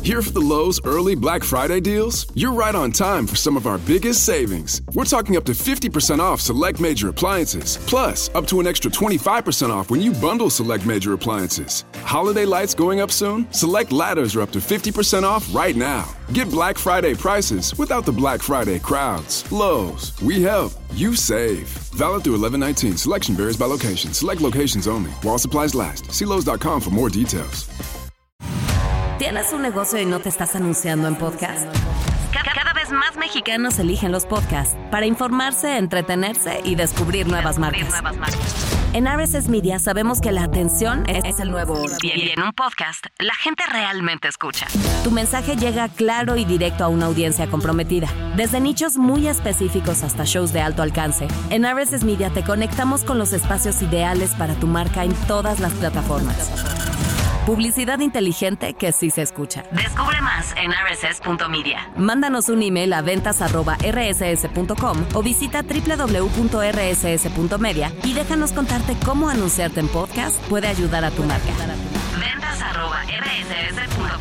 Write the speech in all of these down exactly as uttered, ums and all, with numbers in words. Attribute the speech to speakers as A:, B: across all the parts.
A: Here for the Lowe's early Black Friday deals? You're right on time for some of our biggest savings. We're talking up to fifty percent off select major appliances, plus up to an extra twenty-five percent off when you bundle select major appliances. Holiday lights going up soon? Select ladders are up to fifty percent off right now. Get Black Friday prices without the Black Friday crowds. Lowe's, we help, you save. Valid through eleven nineteen. Selection varies by location. Select locations only. While supplies last. See Lowe's dot com for more details.
B: ¿Tienes un negocio y no te estás anunciando en podcast? Cada vez más mexicanos eligen los podcasts para informarse, entretenerse y descubrir nuevas marcas. En R S S Media sabemos que la atención es el nuevo oro. Y en un podcast, la gente realmente escucha. Tu mensaje llega claro y directo a una audiencia comprometida. Desde nichos muy específicos hasta shows de alto alcance, en R S S Media te conectamos con los espacios ideales para tu marca en todas las plataformas. Publicidad inteligente que sí se escucha. Descubre más en r s s punto media. Mándanos un email a ventas arroba r s s punto com o visita doble u doble u doble u punto r s s punto media y déjanos contarte cómo anunciarte en podcast puede ayudar a tu marca. ventas arroba r s s punto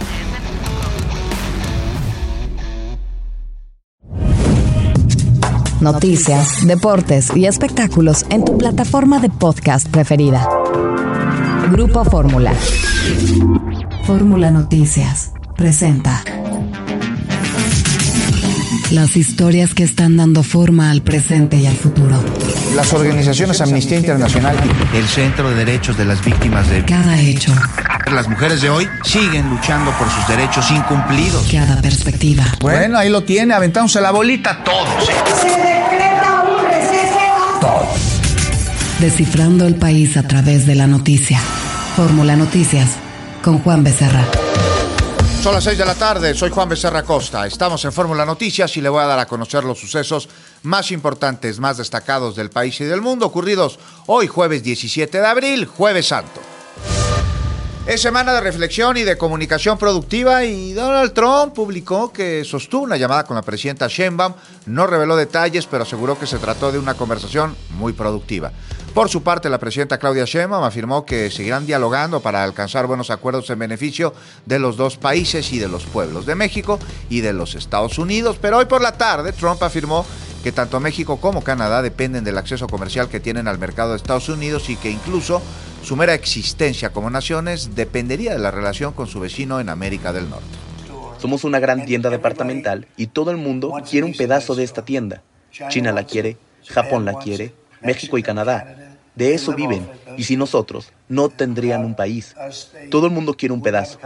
B: com. Noticias, deportes y espectáculos en tu plataforma de podcast preferida. Grupo Fórmula. Fórmula Noticias presenta las historias que están dando forma al presente y al futuro.
C: Las organizaciones Amnistía Internacional y el Centro de Derechos de las Víctimas de
B: cada hecho.
C: Las mujeres de hoy siguen luchando por sus derechos incumplidos.
B: Cada perspectiva.
C: Bueno, ahí lo tiene, aventándose la bolita todos.
D: Se decreta un receso.
C: Todos.
B: Descifrando el país a través de la noticia. Fórmula Noticias con Juan Becerra.
C: Son las seis de la tarde, soy Juan Becerra Costa. Estamos en Fórmula Noticias y le voy a dar a conocer los sucesos más importantes, más destacados del país y del mundo, ocurridos hoy jueves diecisiete de abril, Jueves Santo. Es semana de reflexión y de comunicación productiva y Donald Trump publicó que sostuvo una llamada con la presidenta Sheinbaum. No reveló detalles, pero aseguró que se trató de una conversación muy productiva. Por su parte, la presidenta Claudia Sheinbaum afirmó que seguirán dialogando para alcanzar buenos acuerdos en beneficio de los dos países y de los pueblos de México y de los Estados Unidos. Pero hoy por la tarde, Trump afirmó que tanto México como Canadá dependen del acceso comercial que tienen al mercado de Estados Unidos y que incluso su mera existencia como naciones dependería de la relación con su vecino en América del Norte.
E: Somos una gran tienda departamental y todo el mundo quiere un pedazo de esta tienda. China la quiere, Japón la quiere, México y Canadá. De eso viven, y sin nosotros no tendrían un país. Todo el mundo quiere un pedazo.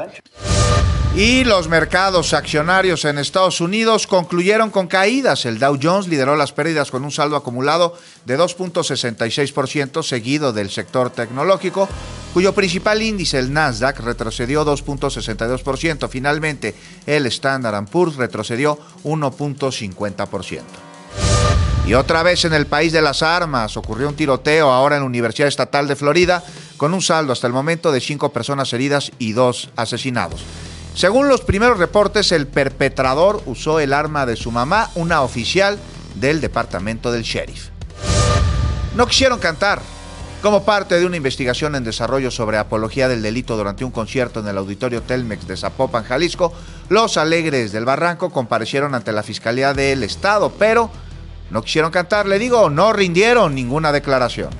C: Y los mercados accionarios en Estados Unidos concluyeron con caídas. El Dow Jones lideró las pérdidas con un saldo acumulado de dos punto sesenta y seis por ciento, seguido del sector tecnológico, cuyo principal índice, el Nasdaq, retrocedió dos punto sesenta y dos por ciento. Finalmente, el Standard and Poor's retrocedió uno punto cincuenta por ciento. Y otra vez en el país de las armas, ocurrió un tiroteo ahora en la Universidad Estatal de Florida, con un saldo hasta el momento de cinco personas heridas y dos asesinados. Según los primeros reportes, el perpetrador usó el arma de su mamá, una oficial del departamento del sheriff. No quisieron cantar. Como parte de una investigación en desarrollo sobre apología del delito durante un concierto en el Auditorio Telmex de Zapopan, Jalisco, los Alegres del Barranco comparecieron ante la Fiscalía del Estado, pero no quisieron cantar, le digo, no rindieron ninguna declaración.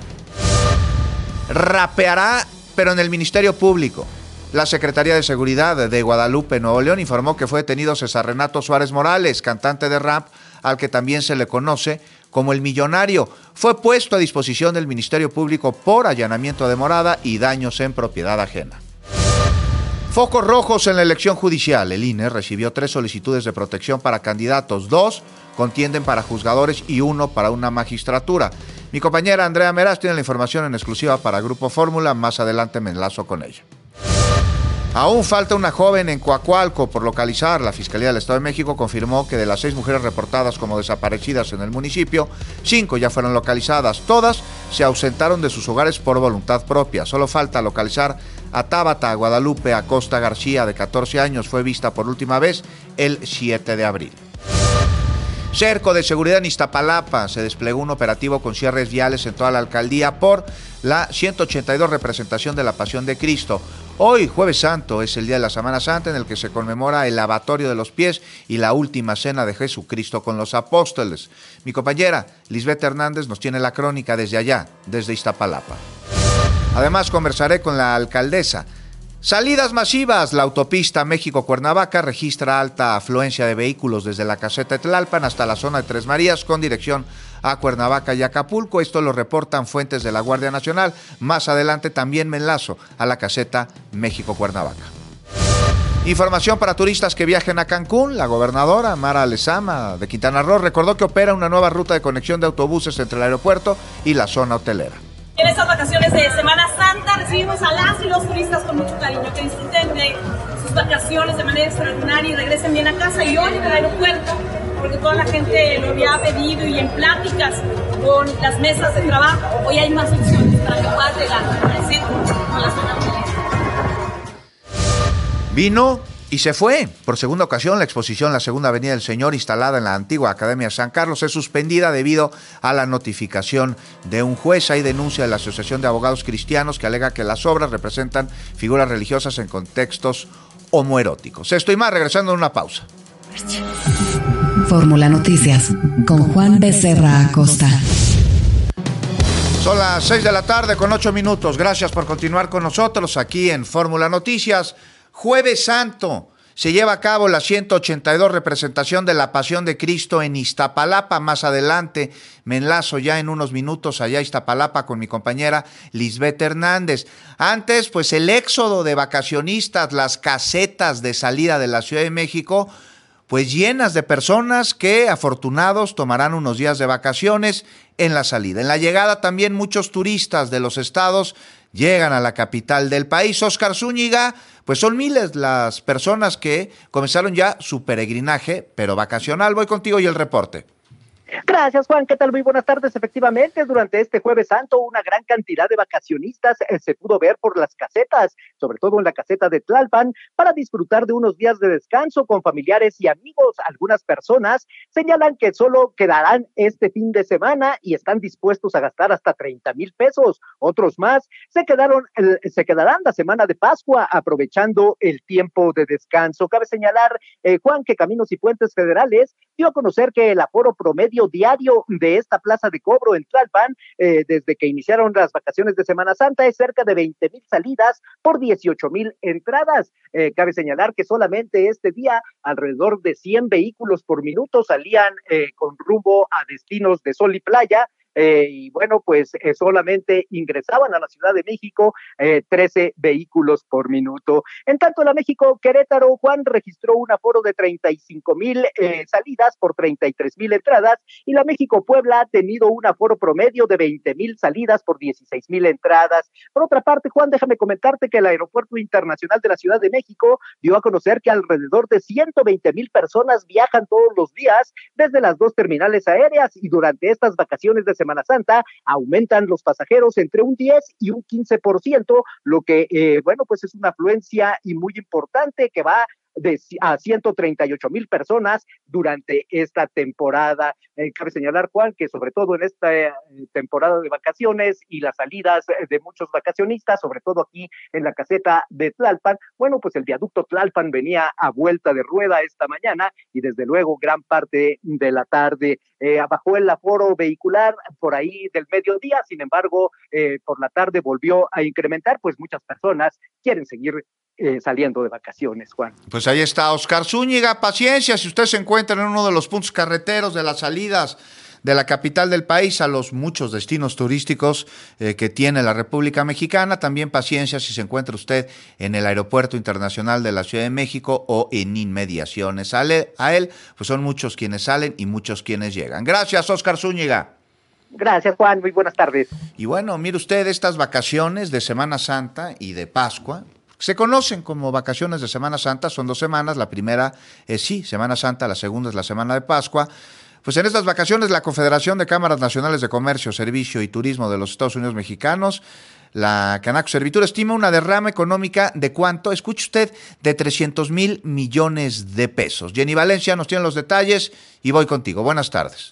C: Rapeará, pero en el Ministerio Público. La Secretaría de Seguridad de Guadalupe, Nuevo León, informó que fue detenido César Renato Suárez Morales, cantante de rap, al que también se le conoce como el Millonario. Fue puesto a disposición del Ministerio Público por allanamiento de morada y daños en propiedad ajena. Focos rojos en la elección judicial. El I N E recibió tres solicitudes de protección para candidatos. Dos contienden para juzgadores y uno para una magistratura. Mi compañera Andrea Meraz tiene la información en exclusiva para Grupo Fórmula. Más adelante me enlazo con ella. Aún falta una joven en Coacualco por localizar. La Fiscalía del Estado de México confirmó que de las seis mujeres reportadas como desaparecidas en el municipio, cinco ya fueron localizadas. Todas se ausentaron de sus hogares por voluntad propia. Solo falta localizar a Tabata Guadalupe Acosta García, de catorce años. Fue vista por última vez el siete de abril. Cerco de seguridad en Iztapalapa. Se desplegó un operativo con cierres viales en toda la alcaldía por la ciento ochenta y dos representación de la Pasión de Cristo. Hoy, Jueves Santo, es el día de la Semana Santa en el que se conmemora el lavatorio de los pies y la última cena de Jesucristo con los apóstoles. Mi compañera Lisbeth Hernández nos tiene la crónica desde allá, desde Iztapalapa. Además, conversaré con la alcaldesa. Salidas masivas. La autopista México-Cuernavaca registra alta afluencia de vehículos desde la caseta de Tlalpan hasta la zona de Tres Marías con dirección a Cuernavaca y Acapulco. Esto lo reportan fuentes de la Guardia Nacional. Más adelante también me enlazo a la caseta México-Cuernavaca. Información para turistas que viajen a Cancún. La gobernadora Mara Lezama de Quintana Roo recordó que opera una nueva ruta de conexión de autobuses entre el aeropuerto y la zona hotelera.
F: En estas vacaciones de Semana Santa recibimos a las y los turistas con mucho cariño, que disfruten de sus vacaciones de manera extraordinaria y regresen bien a casa. Y hoy en el aeropuerto, porque toda la gente lo había pedido y en pláticas con las mesas de trabajo, hoy hay más opciones para que puedas llegar al centro, a la zona hotelera.
C: Vino y se fue. Por segunda ocasión, la exposición La Segunda Avenida del Señor, instalada en la antigua Academia San Carlos, es suspendida debido a la notificación de un juez. Hay denuncia de la Asociación de Abogados Cristianos que alega que las obras representan figuras religiosas en contextos homoeróticos. Esto y más, regresando a una pausa.
G: Fórmula Noticias, con Juan Becerra Acosta.
C: Son las seis de la tarde con ocho minutos. Gracias por continuar con nosotros aquí en Fórmula Noticias. Jueves Santo, se lleva a cabo la ciento ochenta y dos representación de la Pasión de Cristo en Iztapalapa. Más adelante me enlazo ya en unos minutos allá a Iztapalapa con mi compañera Lisbeth Hernández. Antes, pues el éxodo de vacacionistas, las casetas de salida de la Ciudad de México, pues llenas de personas que, afortunados, tomarán unos días de vacaciones en la salida. En la llegada también muchos turistas de los estados llegan a la capital del país. Óscar Zúñiga, pues son miles las personas que comenzaron ya su peregrinaje, pero vacacional. Voy contigo y el reporte.
H: Gracias, Juan. ¿Qué tal? Muy buenas tardes. Efectivamente, durante este Jueves Santo, una gran cantidad de vacacionistas eh, se pudo ver por las casetas, sobre todo en la caseta de Tlalpan, para disfrutar de unos días de descanso con familiares y amigos. Algunas personas señalan que solo quedarán este fin de semana y están dispuestos a gastar hasta treinta mil pesos. Otros más se quedaron, eh, se quedarán la semana de Pascua aprovechando el tiempo de descanso. Cabe señalar, eh, Juan, que Caminos y Puentes Federales dio a conocer que el aforo promedio diario de esta plaza de cobro en Tlalpan, eh, desde que iniciaron las vacaciones de Semana Santa, es cerca de veinte mil salidas por dieciocho mil entradas. Eh, cabe señalar que solamente este día alrededor de cien vehículos por minuto salían eh, con rumbo a destinos de sol y playa. Eh, y bueno, pues eh, solamente ingresaban a la Ciudad de México eh, trece vehículos por minuto. En tanto, la México-Querétaro, Juan, registró un aforo de treinta y cinco mil eh, salidas por treinta y tres mil entradas, y la México-Puebla ha tenido un aforo promedio de veinte mil salidas por dieciséis mil entradas. Por otra parte, Juan, déjame comentarte que el Aeropuerto Internacional de la Ciudad de México dio a conocer que alrededor de ciento veinte mil personas viajan todos los días desde las dos terminales aéreas, y durante estas vacaciones de Semana Santa aumentan los pasajeros entre un diez y un quince por ciento, lo que, eh, bueno, pues es una afluencia y muy importante que va de a ciento treinta y ocho mil personas durante esta temporada. Eh, cabe señalar, Juan, que sobre todo en esta eh, temporada de vacaciones y las salidas de muchos vacacionistas, sobre todo aquí en la caseta de Tlalpan, bueno, pues el viaducto Tlalpan venía a vuelta de rueda esta mañana, y desde luego gran parte de la tarde eh, bajó el aforo vehicular por ahí del mediodía. Sin embargo, eh, por la tarde volvió a incrementar, pues muchas personas quieren seguir Eh, saliendo de vacaciones, Juan.
C: Pues ahí está Óscar Zúñiga. Paciencia, si usted se encuentra en uno de los puntos carreteros de las salidas de la capital del país a los muchos destinos turísticos eh, que tiene la República Mexicana. También paciencia si se encuentra usted en el Aeropuerto Internacional de la Ciudad de México o en inmediaciones a él, a él, pues son muchos quienes salen y muchos quienes llegan. Gracias, Óscar Zúñiga.
H: Gracias, Juan. Muy buenas tardes.
C: Y bueno, mire usted, estas vacaciones de Semana Santa y de Pascua se conocen como vacaciones de Semana Santa, son dos semanas. La primera es sí, Semana Santa, la segunda es la Semana de Pascua. Pues en estas vacaciones la Confederación de Cámaras Nacionales de Comercio, Servicio y Turismo de los Estados Unidos Mexicanos, la Canaco Servitur, estima una derrama económica de ¿cuánto? Escuche usted, de trescientos mil millones de pesos. Jenny Valencia nos tiene los detalles y voy contigo. Buenas tardes.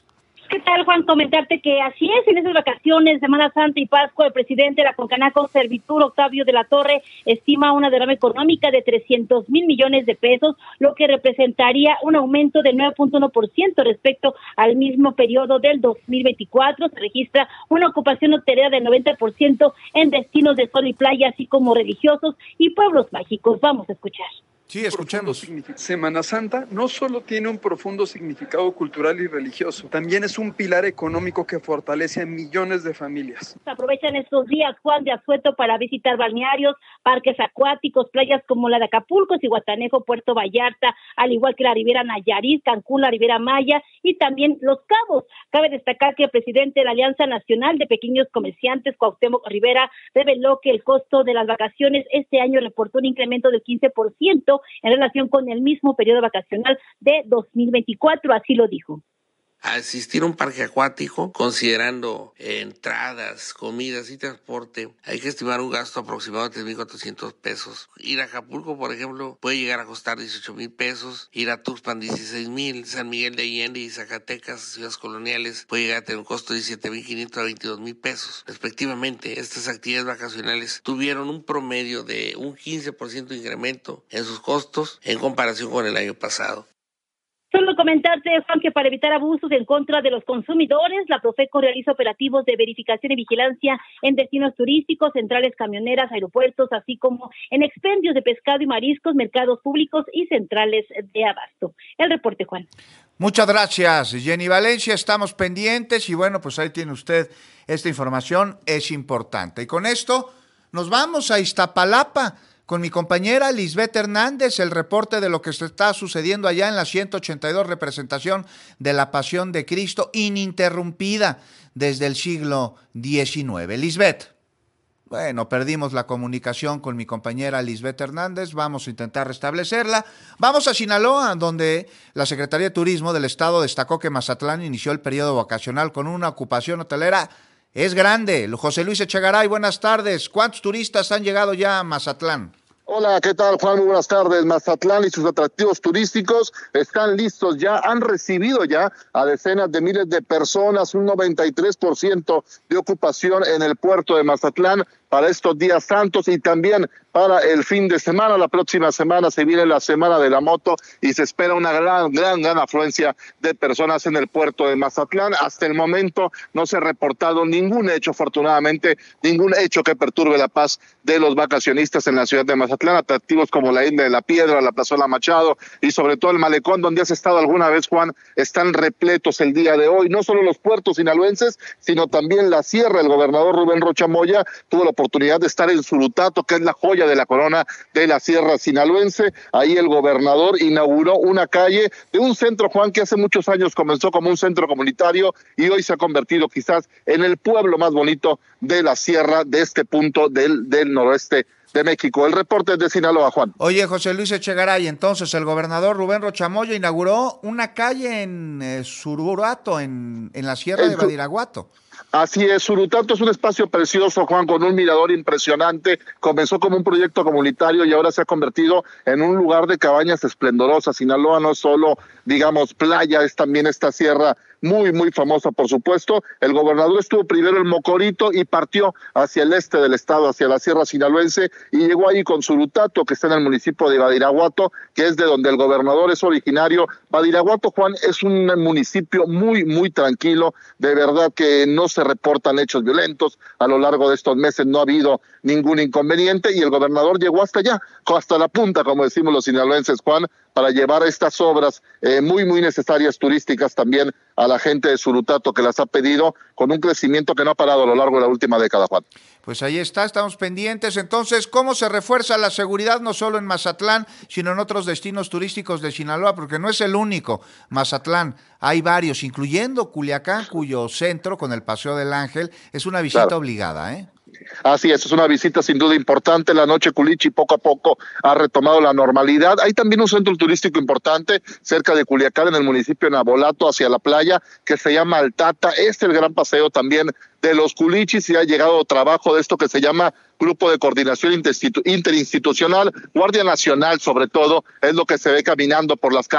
I: ¿Qué tal, Juan? Comentarte que así es, en esas vacaciones, Semana Santa y Pascua, el presidente de la Concanaco, Servitur, Octavio de la Torre, estima una derrama económica de trescientos mil millones de pesos, lo que representaría un aumento del nueve punto uno por ciento respecto al mismo periodo del dos mil veinticuatro. Se registra una ocupación hotelera del noventa por ciento en destinos de sol y playa, así como religiosos y pueblos mágicos. Vamos a escuchar.
C: Sí, escuchemos.
J: Semana Santa no solo tiene un profundo significado cultural y religioso, también es un pilar económico que fortalece a millones de familias.
I: Aprovechan estos días, Juan, de asueto para visitar balnearios, parques acuáticos, playas como la de Acapulco, Zihuatanejo, Puerto Vallarta, al igual que la Riviera Nayarit, Cancún, la Riviera Maya y también Los Cabos. Cabe destacar que el presidente de la Alianza Nacional de Pequeños Comerciantes, Cuauhtémoc Rivera, reveló que el costo de las vacaciones este año reportó un incremento del quince por ciento en relación con el mismo periodo vacacional de dos mil veinticuatro, así lo dijo.
K: Asistir a un parque acuático, considerando eh, entradas, comidas y transporte, hay que estimar un gasto aproximado de tres mil cuatrocientos pesos. Ir a Acapulco, por ejemplo, puede llegar a costar dieciocho mil pesos. Ir a Tuxpan, dieciséis mil. San Miguel de Allende y Zacatecas, ciudades coloniales, puede llegar a tener un costo de diecisiete mil quinientos a veintidós mil pesos. Respectivamente, estas actividades vacacionales tuvieron un promedio de un quince por ciento de incremento en sus costos en comparación con el año pasado.
I: Solo comentarte, Juan, que para evitar abusos en contra de los consumidores, la Profeco realiza operativos de verificación y vigilancia en destinos turísticos, centrales camioneras, aeropuertos, así como en expendios de pescado y mariscos, mercados públicos y centrales de abasto. El reporte, Juan.
C: Muchas gracias, Jenny Valencia. Estamos pendientes y bueno, pues ahí tiene usted esta información, es importante. Y con esto nos vamos a Iztapalapa con mi compañera Lisbeth Hernández, el reporte de lo que se está sucediendo allá en la ciento ochenta y dos representación de la Pasión de Cristo, ininterrumpida desde el siglo diecinueve. Lisbeth. Bueno, perdimos la comunicación con mi compañera Lisbeth Hernández, vamos a intentar restablecerla. Vamos a Sinaloa, donde la Secretaría de Turismo del Estado destacó que Mazatlán inició el periodo vacacional con una ocupación hotelera. Es grande. José Luis Echegaray, buenas tardes. ¿Cuántos turistas han llegado ya a Mazatlán?
L: Hola, ¿qué tal, Juan? Muy buenas tardes. Mazatlán y sus atractivos turísticos están listos ya, han recibido ya a decenas de miles de personas, un noventa y tres por ciento de ocupación en el puerto de Mazatlán para estos días santos y también para el fin de semana. La próxima semana se viene la Semana de la Moto y se espera una gran, gran, gran afluencia de personas en el puerto de Mazatlán. Hasta el momento no se ha reportado ningún hecho, afortunadamente, ningún hecho que perturbe la paz de los vacacionistas en la ciudad de Mazatlán. Atractivos como la Isla de la Piedra, la Plazuela Machado y sobre todo el Malecón, donde has estado alguna vez, Juan, están repletos el día de hoy. No solo los puertos sinaloenses, sino también la sierra. El gobernador Rubén Rocha Moya tuvo la oportunidad de estar en Surutato, que es la joya de la corona de la sierra sinaloense. Ahí el gobernador inauguró una calle de un centro, Juan, que hace muchos años comenzó como un centro comunitario y hoy se ha convertido quizás en el pueblo más bonito de la sierra de este punto del, del noroeste de México. El reporte es de Sinaloa, Juan.
C: Oye, José Luis Echegaray, entonces el gobernador Rubén Rocha Moya inauguró una calle en eh, Sururato, en, en la sierra el, de Badiraguato.
L: Así es, Surutato es un espacio precioso, Juan, con un mirador impresionante. Comenzó como un proyecto comunitario y ahora se ha convertido en un lugar de cabañas esplendorosas. Sinaloa no es solo, digamos, playa, es también esta sierra muy, muy famosa, por supuesto. El gobernador estuvo primero en Mocorito y partió hacia el este del estado, hacia la sierra sinaloense, y llegó ahí con Surutato, que está en el municipio de Badiraguato, que es de donde el gobernador es originario. Badiraguato, Juan, es un municipio muy, muy tranquilo. De verdad que no se reportan hechos violentos. A lo largo de estos meses no ha habido ningún inconveniente y el gobernador llegó hasta allá, hasta la punta, como decimos los sinaloenses, Juan, para llevar estas obras eh, muy, muy necesarias turísticas también a la gente de Surutato, que las ha pedido, con un crecimiento que no ha parado a lo largo de la última década, Juan.
C: Pues ahí está, estamos pendientes. Entonces, ¿cómo se refuerza la seguridad no solo en Mazatlán, sino en otros destinos turísticos de Sinaloa? Porque no es el único Mazatlán, hay varios, incluyendo Culiacán, cuyo centro, con el Paseo del Ángel, es una visita claro. obligada, ¿eh?
L: Así es, es una visita sin duda importante. La noche Culichi poco a poco ha retomado la normalidad. Hay también un centro turístico importante cerca de Culiacán, en el municipio de Nabolato, hacia la playa, que se llama Altata. Este es el gran paseo también de los culichis y ha llegado trabajo de esto que se llama Grupo de Coordinación Interinstitucional, Guardia Nacional sobre todo, es lo que se ve caminando por las calles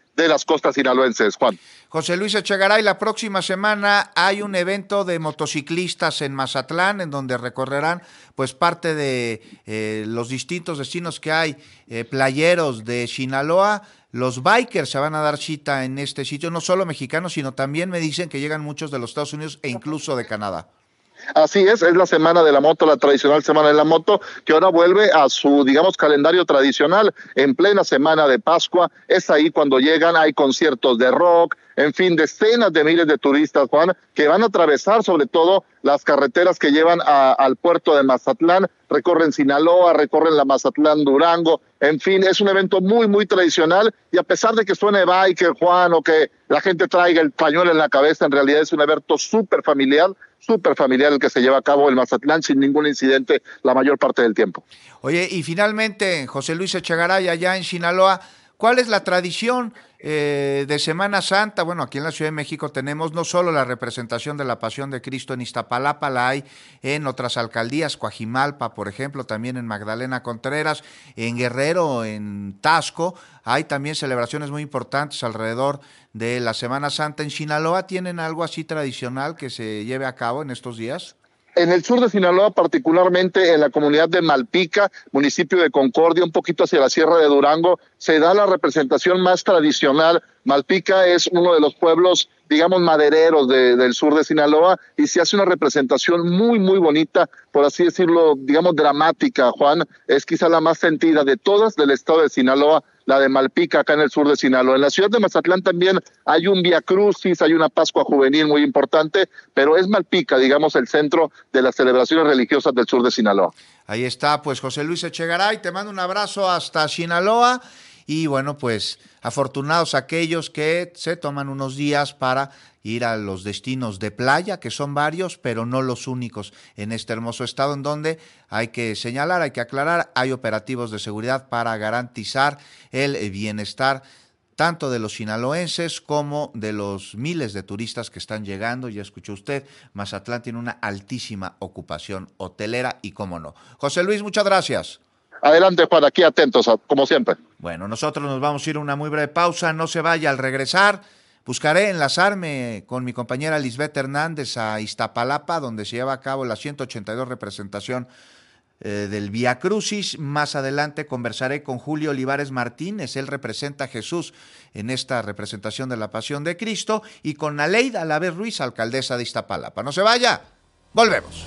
L: de las costas sinaloenses, Juan.
C: José Luis Echegaray, la próxima semana hay un evento de motociclistas en Mazatlán, en donde recorrerán pues parte de eh, los distintos destinos que hay, eh, playeros de Sinaloa. Los bikers se van a dar cita en este sitio, no solo mexicanos, sino también me dicen que llegan muchos de los Estados Unidos e incluso de Canadá.
L: Así es, es la Semana de la Moto, la tradicional Semana de la Moto, que ahora vuelve a su, digamos, calendario tradicional en plena Semana de Pascua. Es ahí cuando llegan, hay conciertos de rock, en fin, decenas de miles de turistas, Juan, que van a atravesar sobre todo las carreteras que llevan a, al puerto de Mazatlán, recorren Sinaloa, recorren la Mazatlán-Durango, en fin, es un evento muy, muy tradicional, y a pesar de que suene biker, Juan, o que la gente traiga el pañuelo en la cabeza, en realidad es un evento súper familiar, súper familiar el que se lleva a cabo en Mazatlán sin ningún incidente la mayor parte del tiempo.
C: Oye, y finalmente, José Luis Echegaray, allá en Sinaloa, ¿cuál es la tradición eh, de Semana Santa? Bueno, aquí en la Ciudad de México tenemos no solo la representación de la Pasión de Cristo en Iztapalapa, la hay en otras alcaldías, Coajimalpa, por ejemplo, también en Magdalena Contreras, en Guerrero, en Taxco, hay también celebraciones muy importantes alrededor de la Semana Santa. ¿En Sinaloa tienen algo así tradicional que se lleve a cabo en estos días?
L: En el sur de Sinaloa, particularmente en la comunidad de Malpica, municipio de Concordia, un poquito hacia la Sierra de Durango, se da la representación más tradicional. Malpica es uno de los pueblos, digamos, madereros de, del sur de Sinaloa, y se hace una representación muy, muy bonita, por así decirlo, digamos, dramática, Juan. Es quizá la más sentida de todas del estado de Sinaloa, la de Malpica, acá en el sur de Sinaloa. En la ciudad de Mazatlán también hay un Vía Crucis, hay una Pascua Juvenil muy importante, pero es Malpica, digamos, el centro de las celebraciones religiosas del sur de Sinaloa.
C: Ahí está, pues, José Luis Echegaray, te mando un abrazo hasta Sinaloa, y bueno, pues, afortunados aquellos que se toman unos días para ir a los destinos de playa, que son varios, pero no los únicos en este hermoso estado, en donde hay que señalar, hay que aclarar, hay operativos de seguridad para garantizar el bienestar tanto de los sinaloenses como de los miles de turistas que están llegando. Ya escuchó usted, Mazatlán tiene una altísima ocupación hotelera y cómo no. José Luis, muchas gracias.
L: Adelante, Juan, aquí atentos, como siempre.
C: Bueno, nosotros nos vamos a ir a una muy breve pausa, no se vaya. Al regresar, buscaré enlazarme con mi compañera Lisbeth Hernández a Iztapalapa, donde se lleva a cabo la ciento ochenta y dos representación eh, del Vía Crucis. Más adelante conversaré con Julio Olivares Martínez, él representa a Jesús en esta representación de la Pasión de Cristo, y con Aleida Alavés Ruiz, alcaldesa de Iztapalapa. No se vaya, volvemos.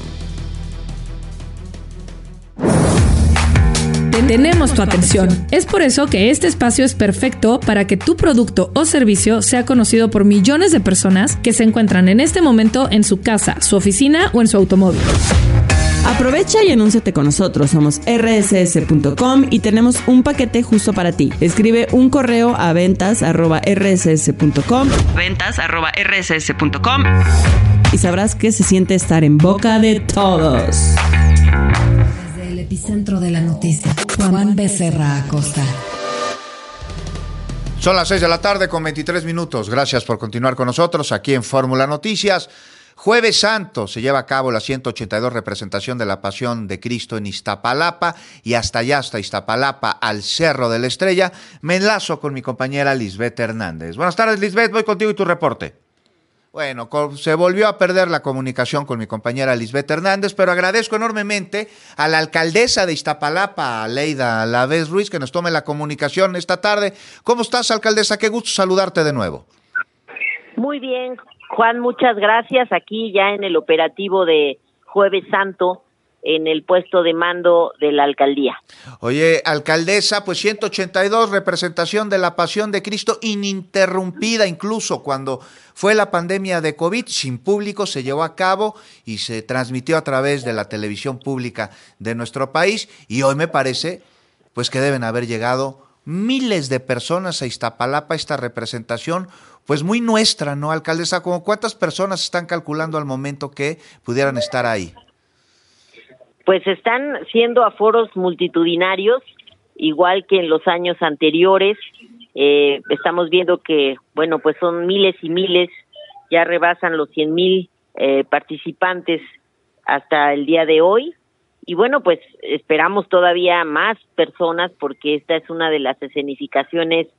M: Tenemos tu atención. Es por eso que este espacio es perfecto para que tu producto o servicio sea conocido por millones de personas que se encuentran en este momento en su casa, su oficina o en su automóvil.
N: Aprovecha y anúnciate con nosotros. Somos erre ese ese punto com y tenemos un paquete justo para ti. Escribe un correo a ventas arroba erre ese ese punto com, ventas arroba erre ese ese punto com, y sabrás qué se siente estar en boca de todos.
G: Desde el epicentro de la noticia, Juan Becerra Acosta.
C: Son las seis de la tarde con veintitrés minutos. Gracias por continuar con nosotros aquí en Fórmula Noticias. Jueves Santo se lleva a cabo la ciento ochenta y dos representación de la Pasión de Cristo en Iztapalapa, y hasta allá, hasta Iztapalapa, al Cerro de la Estrella, me enlazo con mi compañera Lisbeth Hernández. Buenas tardes, Lisbeth, voy contigo y tu reporte. Bueno, se volvió a perder la comunicación con mi compañera Lisbeth Hernández, pero agradezco enormemente a la alcaldesa de Iztapalapa, Aleida Alavés Ruiz, que nos tome la comunicación esta tarde. ¿Cómo estás, alcaldesa? Qué gusto saludarte de nuevo.
O: Muy bien, Juan, muchas gracias. Aquí ya en el operativo de Jueves Santo, en el puesto de mando de la alcaldía.
C: Oye, alcaldesa, pues ciento ochenta y dos, representación de la Pasión de Cristo, ininterrumpida incluso cuando fue la pandemia de COVID, sin público, se llevó a cabo y se transmitió a través de la televisión pública de nuestro país, y hoy me parece pues que deben haber llegado miles de personas a Iztapalapa, esta representación, pues muy nuestra, ¿no, alcaldesa? ¿Cómo cuántas personas están calculando al momento que pudieran estar ahí?
O: Pues están siendo aforos multitudinarios, igual que en los años anteriores. Eh, estamos viendo que, bueno, pues son miles y miles, ya rebasan los cien mil eh, participantes hasta el día de hoy. Y bueno, pues esperamos todavía más personas, porque esta es una de las escenificaciones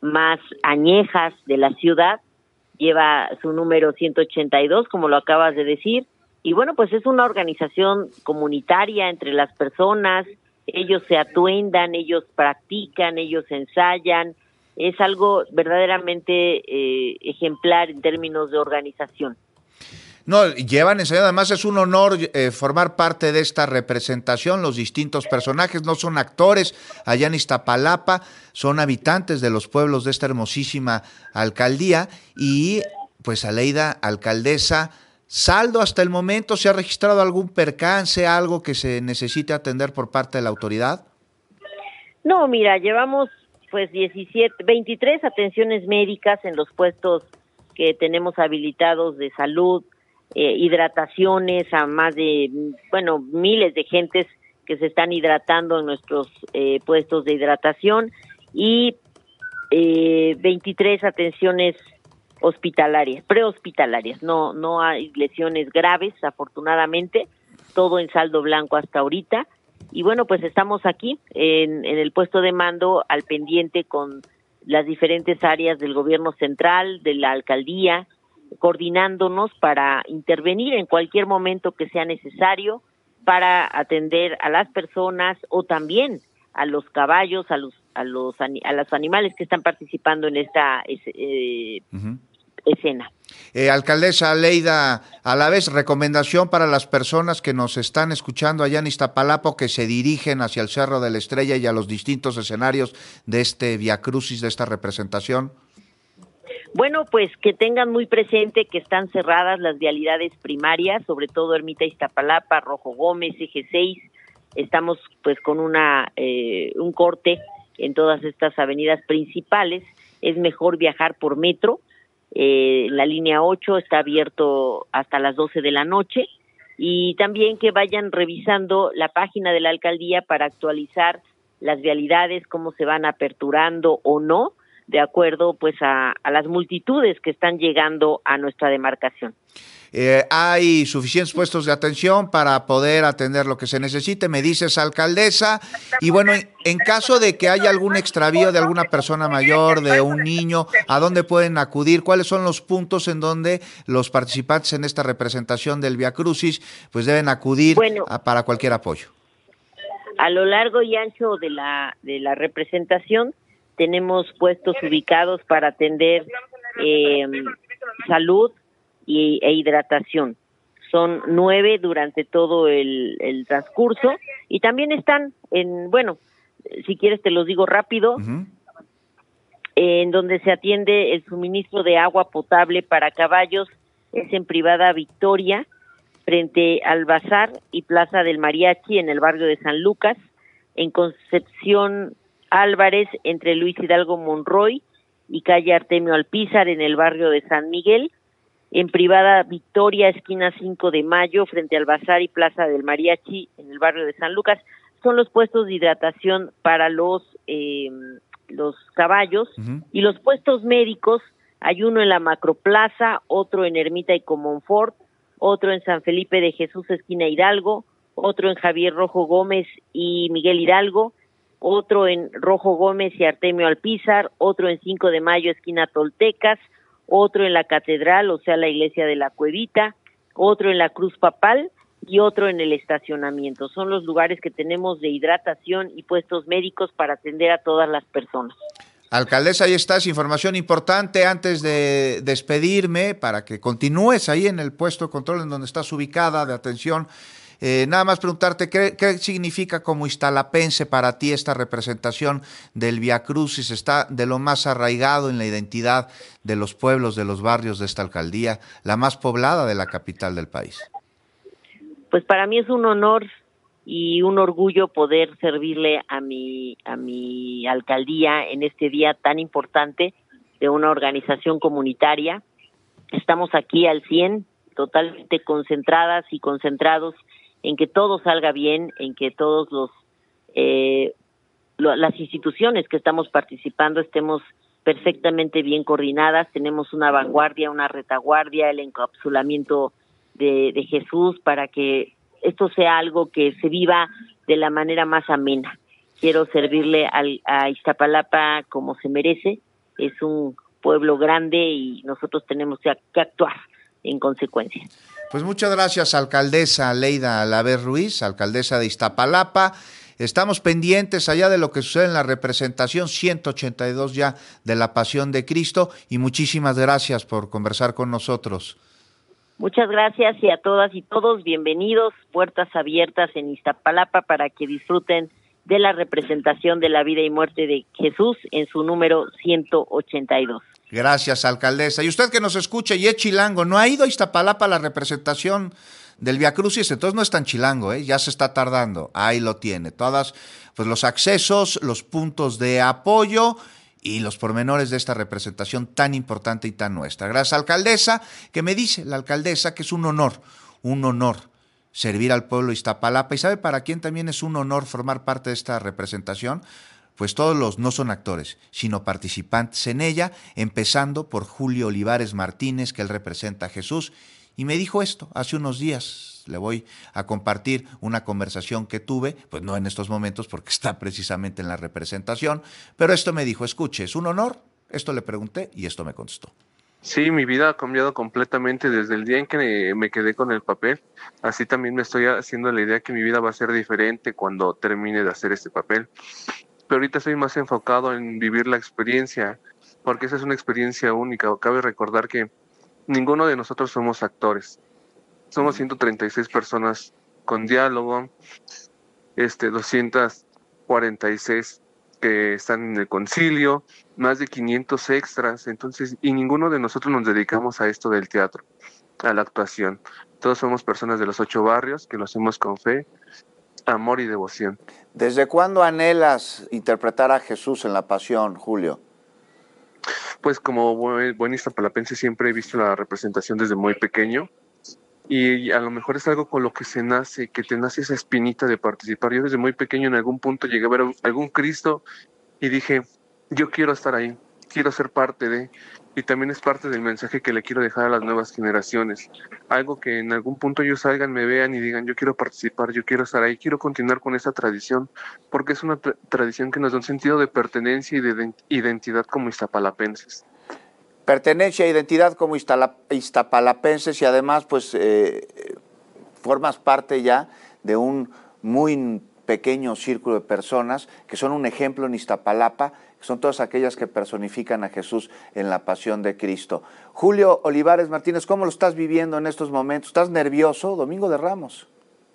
O: más añejas de la ciudad, lleva su número ciento ochenta y dos, como lo acabas de decir, y bueno, pues es una organización comunitaria entre las personas, ellos se atuendan, ellos practican, ellos ensayan, es algo verdaderamente eh, ejemplar en términos de organización.
C: No, llevan ensayado, además es un honor eh, formar parte de esta representación, los distintos personajes no son actores allá en Iztapalapa, son habitantes de los pueblos de esta hermosísima alcaldía y pues Aleida, alcaldesa, saldo hasta el momento, ¿se ha registrado algún percance, algo que se necesite atender por parte de la autoridad?
O: No, mira, llevamos pues diecisiete, veintitrés atenciones médicas en los puestos que tenemos habilitados de salud, Eh, hidrataciones a más de, bueno, miles de gentes que se están hidratando en nuestros eh, puestos de hidratación y eh, veintitrés atenciones hospitalarias, prehospitalarias, no no hay lesiones graves, afortunadamente, todo en saldo blanco hasta ahorita, y bueno, pues estamos aquí en, en el puesto de mando al pendiente con las diferentes áreas del gobierno central, de la alcaldía, coordinándonos para intervenir en cualquier momento que sea necesario para atender a las personas o también a los caballos, a los a los a los animales que están participando en esta eh, uh-huh. escena.
C: Eh, alcaldesa Aleida, a la vez recomendación para las personas que nos están escuchando allá en Iztapalapa, que se dirigen hacia el Cerro de la Estrella y a los distintos escenarios de este viacrucis, de esta representación.
O: Bueno, pues que tengan muy presente que están cerradas las vialidades primarias, sobre todo Ermita Iztapalapa, Rojo Gómez, Eje seis. Estamos pues con una eh, un corte en todas estas avenidas principales. Es mejor viajar por metro. Eh, la línea ocho está abierto hasta las doce de la noche. Y también que vayan revisando la página de la alcaldía para actualizar las vialidades, cómo se van aperturando o no, de acuerdo pues a, a las multitudes que están llegando a nuestra demarcación.
C: Eh, hay suficientes puestos de atención para poder atender lo que se necesite, me dices, alcaldesa, y bueno, en, en caso de que haya algún extravío de alguna persona mayor, de un niño, ¿a dónde pueden acudir? ¿Cuáles son los puntos en donde los participantes en esta representación del Via Crucis pues deben acudir
O: bueno,
C: a, para cualquier apoyo?
O: A lo largo y ancho de la de la representación tenemos puestos ubicados para atender eh, salud y, e hidratación. Son nueve durante todo el, el transcurso y también están en, bueno, si quieres te los digo rápido, uh-huh. en donde se atiende el suministro de agua potable para caballos, es en Privada Victoria, frente al Bazar y Plaza del Mariachi en el barrio de San Lucas, en Concepción Álvarez, entre Luis Hidalgo Monroy y calle Artemio Alpizar en el barrio de San Miguel, en Privada Victoria, esquina cinco de mayo, frente al Bazar y Plaza del Mariachi en el barrio de San Lucas. Son los puestos de hidratación para los eh, los caballos. Uh-huh. Y los puestos médicos, hay uno en la Macroplaza, otro en Ermita y Comonfort, otro en San Felipe de Jesús, esquina Hidalgo, otro en Javier Rojo Gómez y Miguel Hidalgo, otro en Rojo Gómez y Artemio Alpizar, otro en cinco de mayo, esquina Toltecas, otro en la Catedral, o sea, la iglesia de la Cuevita, otro en la Cruz Papal y otro en el estacionamiento. Son los lugares que tenemos de hidratación y puestos médicos para atender a todas las personas.
C: Alcaldesa, ahí estás, información importante antes de despedirme para que continúes ahí en el puesto de control en donde estás ubicada de atención. Eh, nada más preguntarte, ¿qué, ¿qué significa como iztalapense para ti esta representación del Via Crucis? Está de lo más arraigado en la identidad de los pueblos, de los barrios de esta alcaldía, la más poblada de la capital del país.
O: Pues para mí es un honor y un orgullo poder servirle a mi, a mi alcaldía en este día tan importante de una organización comunitaria. Estamos aquí al cien, totalmente concentradas y concentrados en que todo salga bien, en que todos los eh, lo, las instituciones que estamos participando estemos perfectamente bien coordinadas. Tenemos una vanguardia, una retaguardia, el encapsulamiento de, de Jesús para que esto sea algo que se viva de la manera más amena. Quiero servirle al, a Iztapalapa como se merece es un pueblo grande y nosotros tenemos que actuar en consecuencia.
C: Pues muchas gracias, alcaldesa Leida Alavés Ruiz, alcaldesa de Iztapalapa. Estamos pendientes allá de lo que sucede en la representación ciento ochenta y dos ya de la Pasión de Cristo, y muchísimas gracias por conversar con nosotros.
O: Muchas gracias, y a todas y todos bienvenidos, puertas abiertas en Iztapalapa para que disfruten de la representación de la vida y muerte de Jesús en su número ciento ochenta y dos.
C: Gracias, alcaldesa. Y usted que nos escuche y es chilango, ¿no ha ido a Iztapalapa a la representación del Via Crucis? Entonces no es tan chilango, ¿eh? Ya se está tardando. Ahí lo tiene. Todas, pues los accesos, los puntos de apoyo y los pormenores de esta representación tan importante y tan nuestra. Gracias, alcaldesa, que me dice la alcaldesa que es un honor, un honor servir al pueblo de Iztapalapa. ¿Y sabe para quién también es un honor formar parte de esta representación? Pues todos los no son actores, sino participantes en ella, empezando por Julio Olivares Martínez, que él representa a Jesús, y me dijo esto hace unos días. Le voy a compartir una conversación que tuve, pues no en estos momentos porque está precisamente en la representación, pero esto me dijo: escuche, ¿es un honor? Esto le pregunté y esto me contestó.
P: Sí, mi vida ha cambiado completamente desde el día en que me quedé con el papel. Así también me estoy haciendo la idea que mi vida va a ser diferente cuando termine de hacer este papel. Pero ahorita estoy más enfocado en vivir la experiencia, porque esa es una experiencia única. Cabe recordar que ninguno de nosotros somos actores. Somos ciento treinta y seis personas con diálogo, este, doscientas cuarenta y seis que están en el concilio, más de quinientos extras, entonces, y ninguno de nosotros nos dedicamos a esto del teatro, a la actuación. Todos somos personas de los ocho barrios que lo hacemos con fe, amor y devoción.
C: ¿Desde cuándo anhelas interpretar a Jesús en la Pasión, Julio?
P: Pues como buen, buen iztapalapense siempre he visto la representación desde muy pequeño, y a lo mejor es algo con lo que se nace, que te nace esa espinita de participar. Yo desde muy pequeño en algún punto llegué a ver algún Cristo y dije, yo quiero estar ahí, quiero ser parte de, y también es parte del mensaje que le quiero dejar a las nuevas generaciones. Algo que en algún punto ellos salgan, me vean y digan, yo quiero participar, yo quiero estar ahí, quiero continuar con esa tradición, porque es una tra- tradición que nos da un sentido de pertenencia y de identidad como iztapalapenses.
C: Pertenencia e identidad como iztapalapenses, y además pues eh, formas parte ya de un muy pequeño círculo de personas que son un ejemplo en Iztapalapa, que son todas aquellas que personifican a Jesús en la Pasión de Cristo. Julio Olivares Martínez, ¿cómo lo estás viviendo en estos momentos? ¿Estás nervioso? Domingo de Ramos.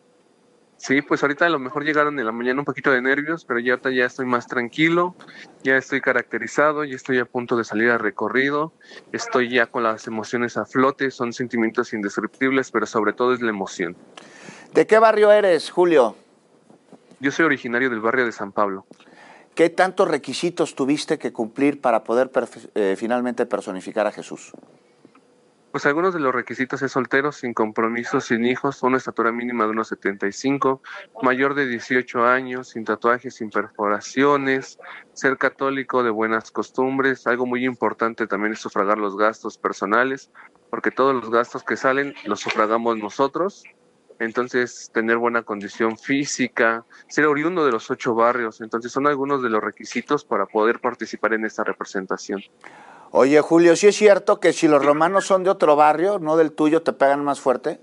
P: Sí, pues ahorita a lo mejor llegaron en la mañana un poquito de nervios, pero ya ahorita ya estoy más tranquilo, ya estoy caracterizado, ya estoy a punto de salir al recorrido, estoy ya con las emociones a flote, son sentimientos indescriptibles, pero sobre todo es la emoción.
C: ¿De qué barrio eres, Julio?
P: Yo soy originario del barrio de San Pablo.
C: ¿Qué tantos requisitos tuviste que cumplir para poder perfe- eh, finalmente personificar a Jesús?
P: Pues algunos de los requisitos es soltero, sin compromiso, sin hijos, una estatura mínima de unos setenta y cinco, mayor de dieciocho años, sin tatuajes, sin perforaciones, ser católico, de buenas costumbres. Algo muy importante también es sufragar los gastos personales, porque todos los gastos que salen los sufragamos nosotros. Entonces, tener buena condición física, ser oriundo de los ocho barrios. Entonces, son algunos de los requisitos para poder participar en esta representación.
C: Oye, Julio, ¿sí es cierto que si los romanos son de otro barrio, no del tuyo, te pegan más fuerte?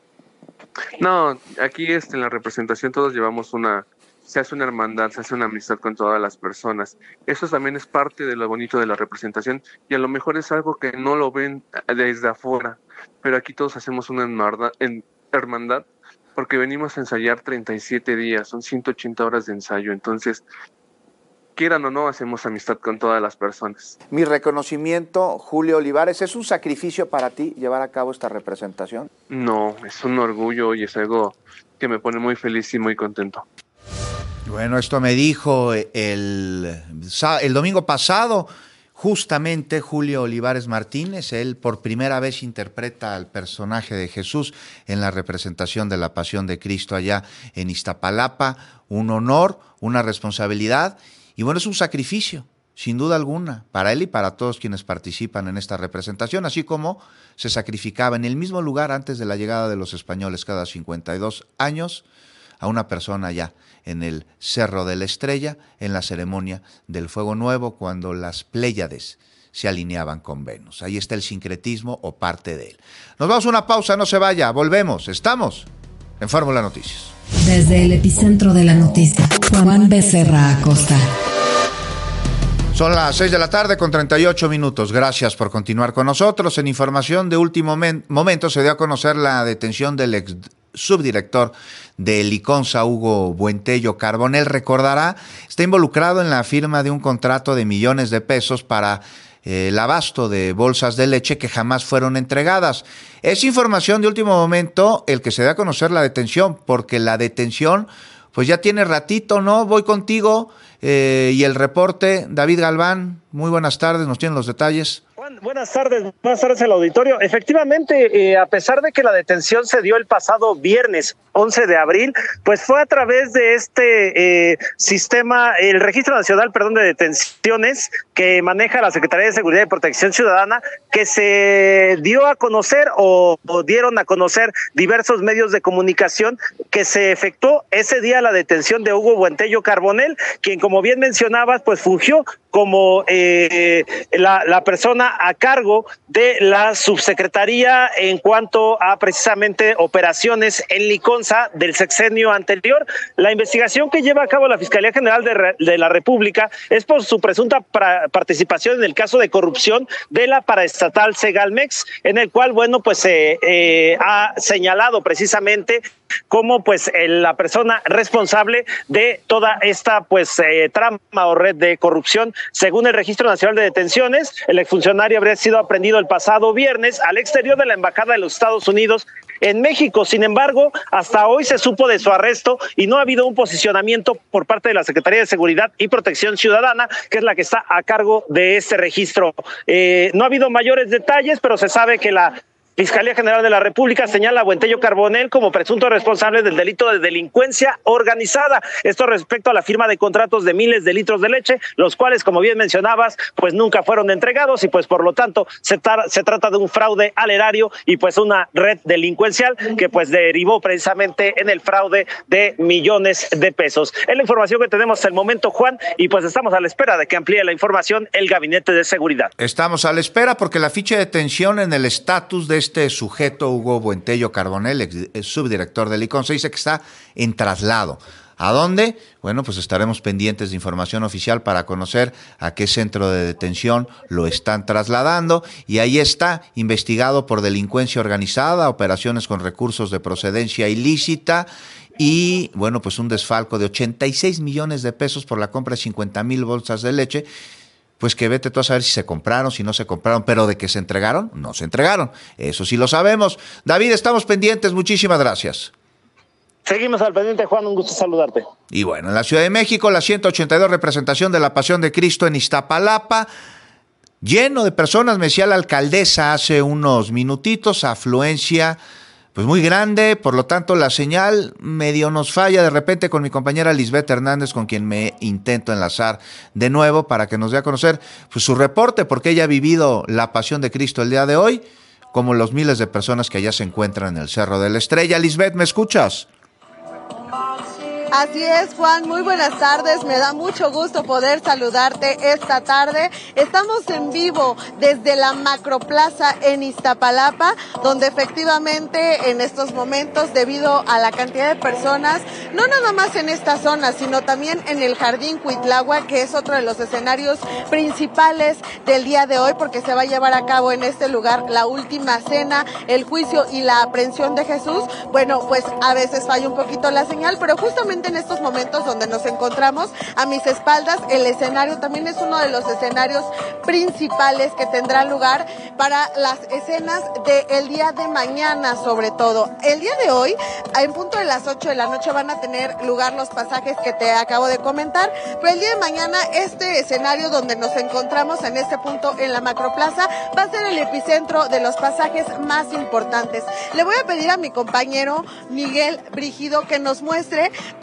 P: No, aquí este, en la representación todos llevamos una, se hace una hermandad, se hace una amistad con todas las personas. Eso también es parte de lo bonito de la representación, y a lo mejor es algo que no lo ven desde afuera, pero aquí todos hacemos una hermandad, en, hermandad porque venimos a ensayar treinta y siete días, son ciento ochenta horas de ensayo, entonces quieran o no, hacemos amistad con todas las personas.
C: Mi reconocimiento, Julio Olivares, ¿es un sacrificio para ti llevar a cabo esta representación?
P: No, es un orgullo y es algo que me pone muy feliz y muy contento.
C: Bueno, esto me dijo el, el domingo pasado, justamente Julio Olivares Martínez. Él por primera vez interpreta al personaje de Jesús en la representación de la Pasión de Cristo allá en Iztapalapa. Un honor, una responsabilidad. Y bueno, es un sacrificio, sin duda alguna, para él y para todos quienes participan en esta representación, así como se sacrificaba en el mismo lugar antes de la llegada de los españoles cada cincuenta y dos años, a una persona allá en el Cerro de la Estrella, en la ceremonia del Fuego Nuevo, cuando las Pléyades se alineaban con Venus. Ahí está el sincretismo o parte de él. Nos vamos a una pausa, no se vaya, volvemos. Estamos en Fórmula Noticias.
G: Desde el epicentro de la noticia, Juan Becerra Acosta.
C: Son las seis de la tarde con treinta y ocho minutos. Gracias por continuar con nosotros. En información de último momento se dio a conocer la detención del ex subdirector de Liconza, Hugo Buentello Carbonell. Recordará, está involucrado en la firma de un contrato de millones de pesos para eh, el abasto de bolsas de leche que jamás fueron entregadas. Es información de último momento el que se dio a conocer la detención, porque la detención pues ya tiene ratito, ¿no? Voy contigo eh, y el reporte. David Galván, muy buenas tardes, nos tienen los detalles.
Q: Juan, buenas tardes, buenas tardes al auditorio. Efectivamente, eh, a pesar de que la detención se dio el pasado viernes once de abril, pues fue a través de este eh, sistema, el Registro Nacional, perdón, de Detenciones que maneja la Secretaría de Seguridad y Protección Ciudadana, que se dio a conocer o, o dieron a conocer diversos medios de comunicación que se efectuó ese día la detención de Hugo Buentello Carbonell, quien, como bien mencionabas, pues fungió como eh, la, la persona a cargo de la subsecretaría en cuanto a precisamente operaciones en Liconza del sexenio anterior. La investigación que lleva a cabo la Fiscalía General de, Re, de la República es por su presunta pra, participación en el caso de corrupción de la paraestatal Segalmex, en el cual, bueno, pues se eh, eh, ha señalado precisamente como pues eh, la persona responsable de toda esta pues eh, trama o red de corrupción. Según el Registro Nacional de Detenciones, el exfuncionario habría sido aprehendido el pasado viernes al exterior de la Embajada de los Estados Unidos en México. Sin embargo, hasta hoy se supo de su arresto y no ha habido un posicionamiento por parte de la Secretaría de Seguridad y Protección Ciudadana, que es la que está a cargo de este registro. Eh, no ha habido mayores detalles, pero se sabe que la Fiscalía General de la República señala a Buentello Carbonell como presunto responsable del delito de delincuencia organizada. Esto respecto a la firma de contratos de miles de litros de leche, los cuales, como bien mencionabas, pues nunca fueron entregados y pues por lo tanto se, tar- se trata de un fraude al erario y pues una red delincuencial que pues derivó precisamente en el fraude de millones de pesos. Es la información que tenemos hasta el momento, Juan, y pues estamos a la espera de que amplíe la información el Gabinete de Seguridad.
C: Estamos a la espera porque la ficha de detención en el estatus de este sujeto, Hugo Buentello Carbonell, ex subdirector de Liconza, dice que está en traslado. ¿A dónde? Bueno, pues estaremos pendientes de información oficial para conocer a qué centro de detención lo están trasladando. Y ahí está, investigado por delincuencia organizada, operaciones con recursos de procedencia ilícita y, bueno, pues un desfalco de ochenta y seis millones de pesos por la compra de cincuenta mil bolsas de leche. Pues que vete tú a saber si se compraron, si no se compraron, pero de que se entregaron, no se entregaron. Eso sí lo sabemos. David, estamos pendientes. Muchísimas gracias.
Q: Seguimos al pendiente, Juan. Un gusto saludarte.
C: Y bueno, en la Ciudad de México, la ciento ochenta y dos representación de la Pasión de Cristo en Iztapalapa, lleno de personas, me decía la alcaldesa hace unos minutitos, afluencia pues muy grande, por lo tanto la señal medio nos falla de repente con mi compañera Lisbeth Hernández, con quien me intento enlazar de nuevo para que nos dé a conocer pues su reporte, porque ella ha vivido la Pasión de Cristo el día de hoy, como los miles de personas que allá se encuentran en el Cerro de la Estrella. Lisbeth, ¿me escuchas?
R: Así es, Juan, muy buenas tardes, me da mucho gusto poder saludarte esta tarde. Estamos en vivo desde la Macroplaza en Iztapalapa, donde efectivamente en estos momentos, debido a la cantidad de personas, no nada más en esta zona, sino también en el Jardín Cuitláhuac, que es otro de los escenarios principales del día de hoy, porque se va a llevar a cabo en este lugar la última cena, el juicio y la aprehensión de Jesús. Bueno, pues a veces falla un poquito la señal, pero justamente en estos momentos donde nos encontramos, a mis espaldas, el escenario también es uno de los escenarios principales que tendrá lugar para las escenas del día de mañana, sobre todo. El día de hoy, en punto de las ocho de la noche, van a tener lugar los pasajes que te acabo de comentar, pero el día de mañana este escenario donde nos encontramos en este punto en la Macroplaza va a ser el epicentro de los pasajes más importantes. Le voy a pedir a mi compañero Miguel Brígido que nos muestre cómo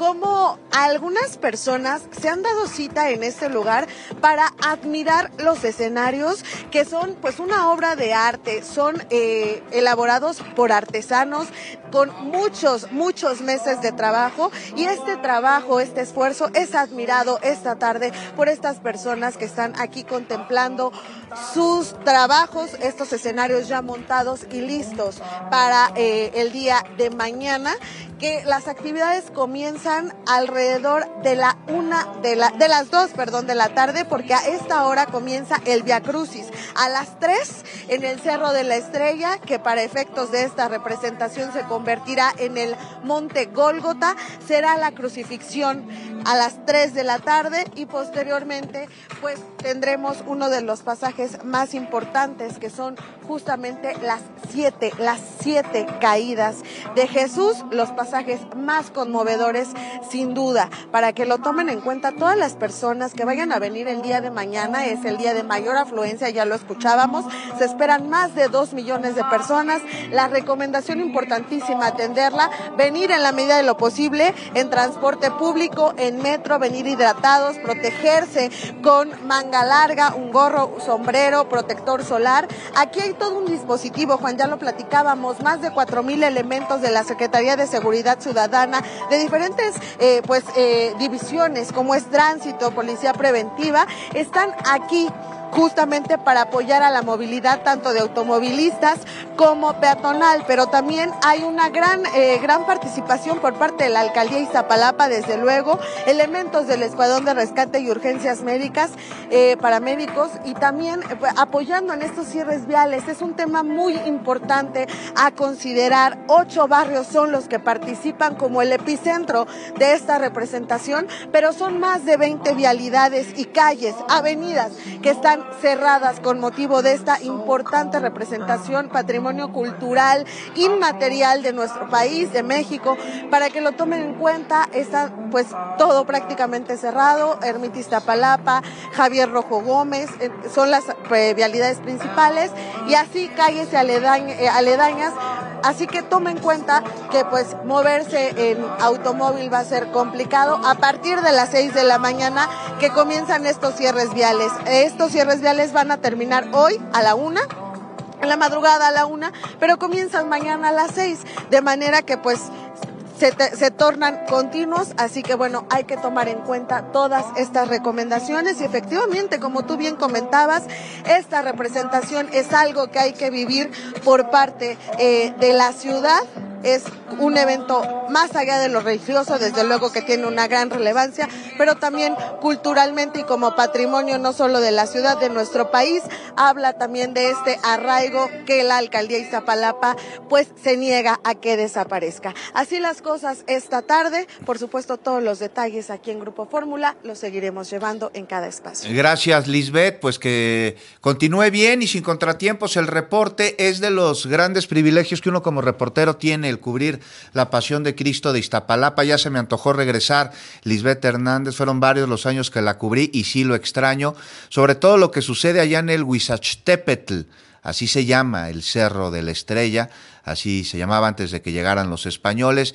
R: cómo algunas personas se han dado cita en este lugar para admirar los escenarios que son pues una obra de arte, son eh, elaborados por artesanos con muchos, muchos meses de trabajo, y este trabajo, este esfuerzo es admirado esta tarde por estas personas que están aquí contemplando sus trabajos, estos escenarios ya montados y listos para eh, el día de mañana, que las actividades comienzan alrededor de la una, de la, de las dos, perdón, de la tarde, porque a esta hora comienza el Via Crucis. A las tres en el Cerro de la Estrella, que para efectos de esta representación se convertirá en el Monte Gólgota, será la crucifixión a las tres de la tarde, y posteriormente pues tendremos uno de los pasajes más importantes, que son justamente las siete, las siete caídas de Jesús, los pasajes más conmovedores sin duda, para que lo tomen en cuenta todas las personas que vayan a venir el día de mañana. Es el día de mayor afluencia, ya lo escuchábamos, se esperan más de dos millones de personas. La recomendación importantísima, atenderla, venir en la medida de lo posible en transporte público, en metro, venir hidratados, protegerse con manga larga, un gorro, sombrero, protector solar. Aquí hay todo un dispositivo, Juan, ya lo platicábamos, más de cuatro mil elementos de la Secretaría de Seguridad Ciudadana, de diferentes eh, pues eh, divisiones, como es tránsito, policía preventiva, están aquí justamente para apoyar a la movilidad tanto de automovilistas como peatonal, pero también hay una gran eh, gran participación por parte de la Alcaldía de Iztapalapa, desde luego, elementos del Escuadrón de Rescate y Urgencias Médicas, eh, paramédicos, y también eh, apoyando en estos cierres viales. Es un tema muy importante a considerar. Ocho barrios son los que participan como el epicentro de esta representación, pero son más de veinte vialidades y calles, avenidas que están cerradas con motivo de esta importante representación, patrimonio cultural inmaterial de nuestro país, de México. Para que lo tomen en cuenta, está pues todo prácticamente cerrado. Ermita Iztapalapa, Javier Rojo Gómez, eh, son las eh, vialidades principales, y así calles aledañ- eh, aledañas. Así que tomen en cuenta que pues moverse en automóvil va a ser complicado a partir de las seis de la mañana, que comienzan estos cierres viales. Estos cierres viales van a terminar hoy a la una, en la madrugada a la una, pero comienzan mañana a las seis, de manera que pues Se, te, se tornan continuos. Así que bueno, hay que tomar en cuenta todas estas recomendaciones, y efectivamente, como tú bien comentabas, esta representación es algo que hay que vivir por parte eh, de la ciudad. Es un evento más allá de lo religioso, desde luego que tiene una gran relevancia, pero también culturalmente y como patrimonio no solo de la ciudad, de nuestro país, habla también de este arraigo que la Alcaldía de Iztapalapa pues se niega a que desaparezca. Así las cosas esta tarde. Por supuesto, todos los detalles aquí en Grupo Fórmula los seguiremos llevando en cada espacio.
C: Gracias, Lisbeth, pues que continúe bien y sin contratiempos. El reporte es de los grandes privilegios que uno como reportero tiene, el cubrir la Pasión de Cristo de Iztapalapa. Ya se me antojó regresar, Lisbeth Hernández, fueron varios los años que la cubrí y sí lo extraño, sobre todo lo que sucede allá en el Huizachtepetl, así se llama el Cerro de la Estrella, así se llamaba antes de que llegaran los españoles.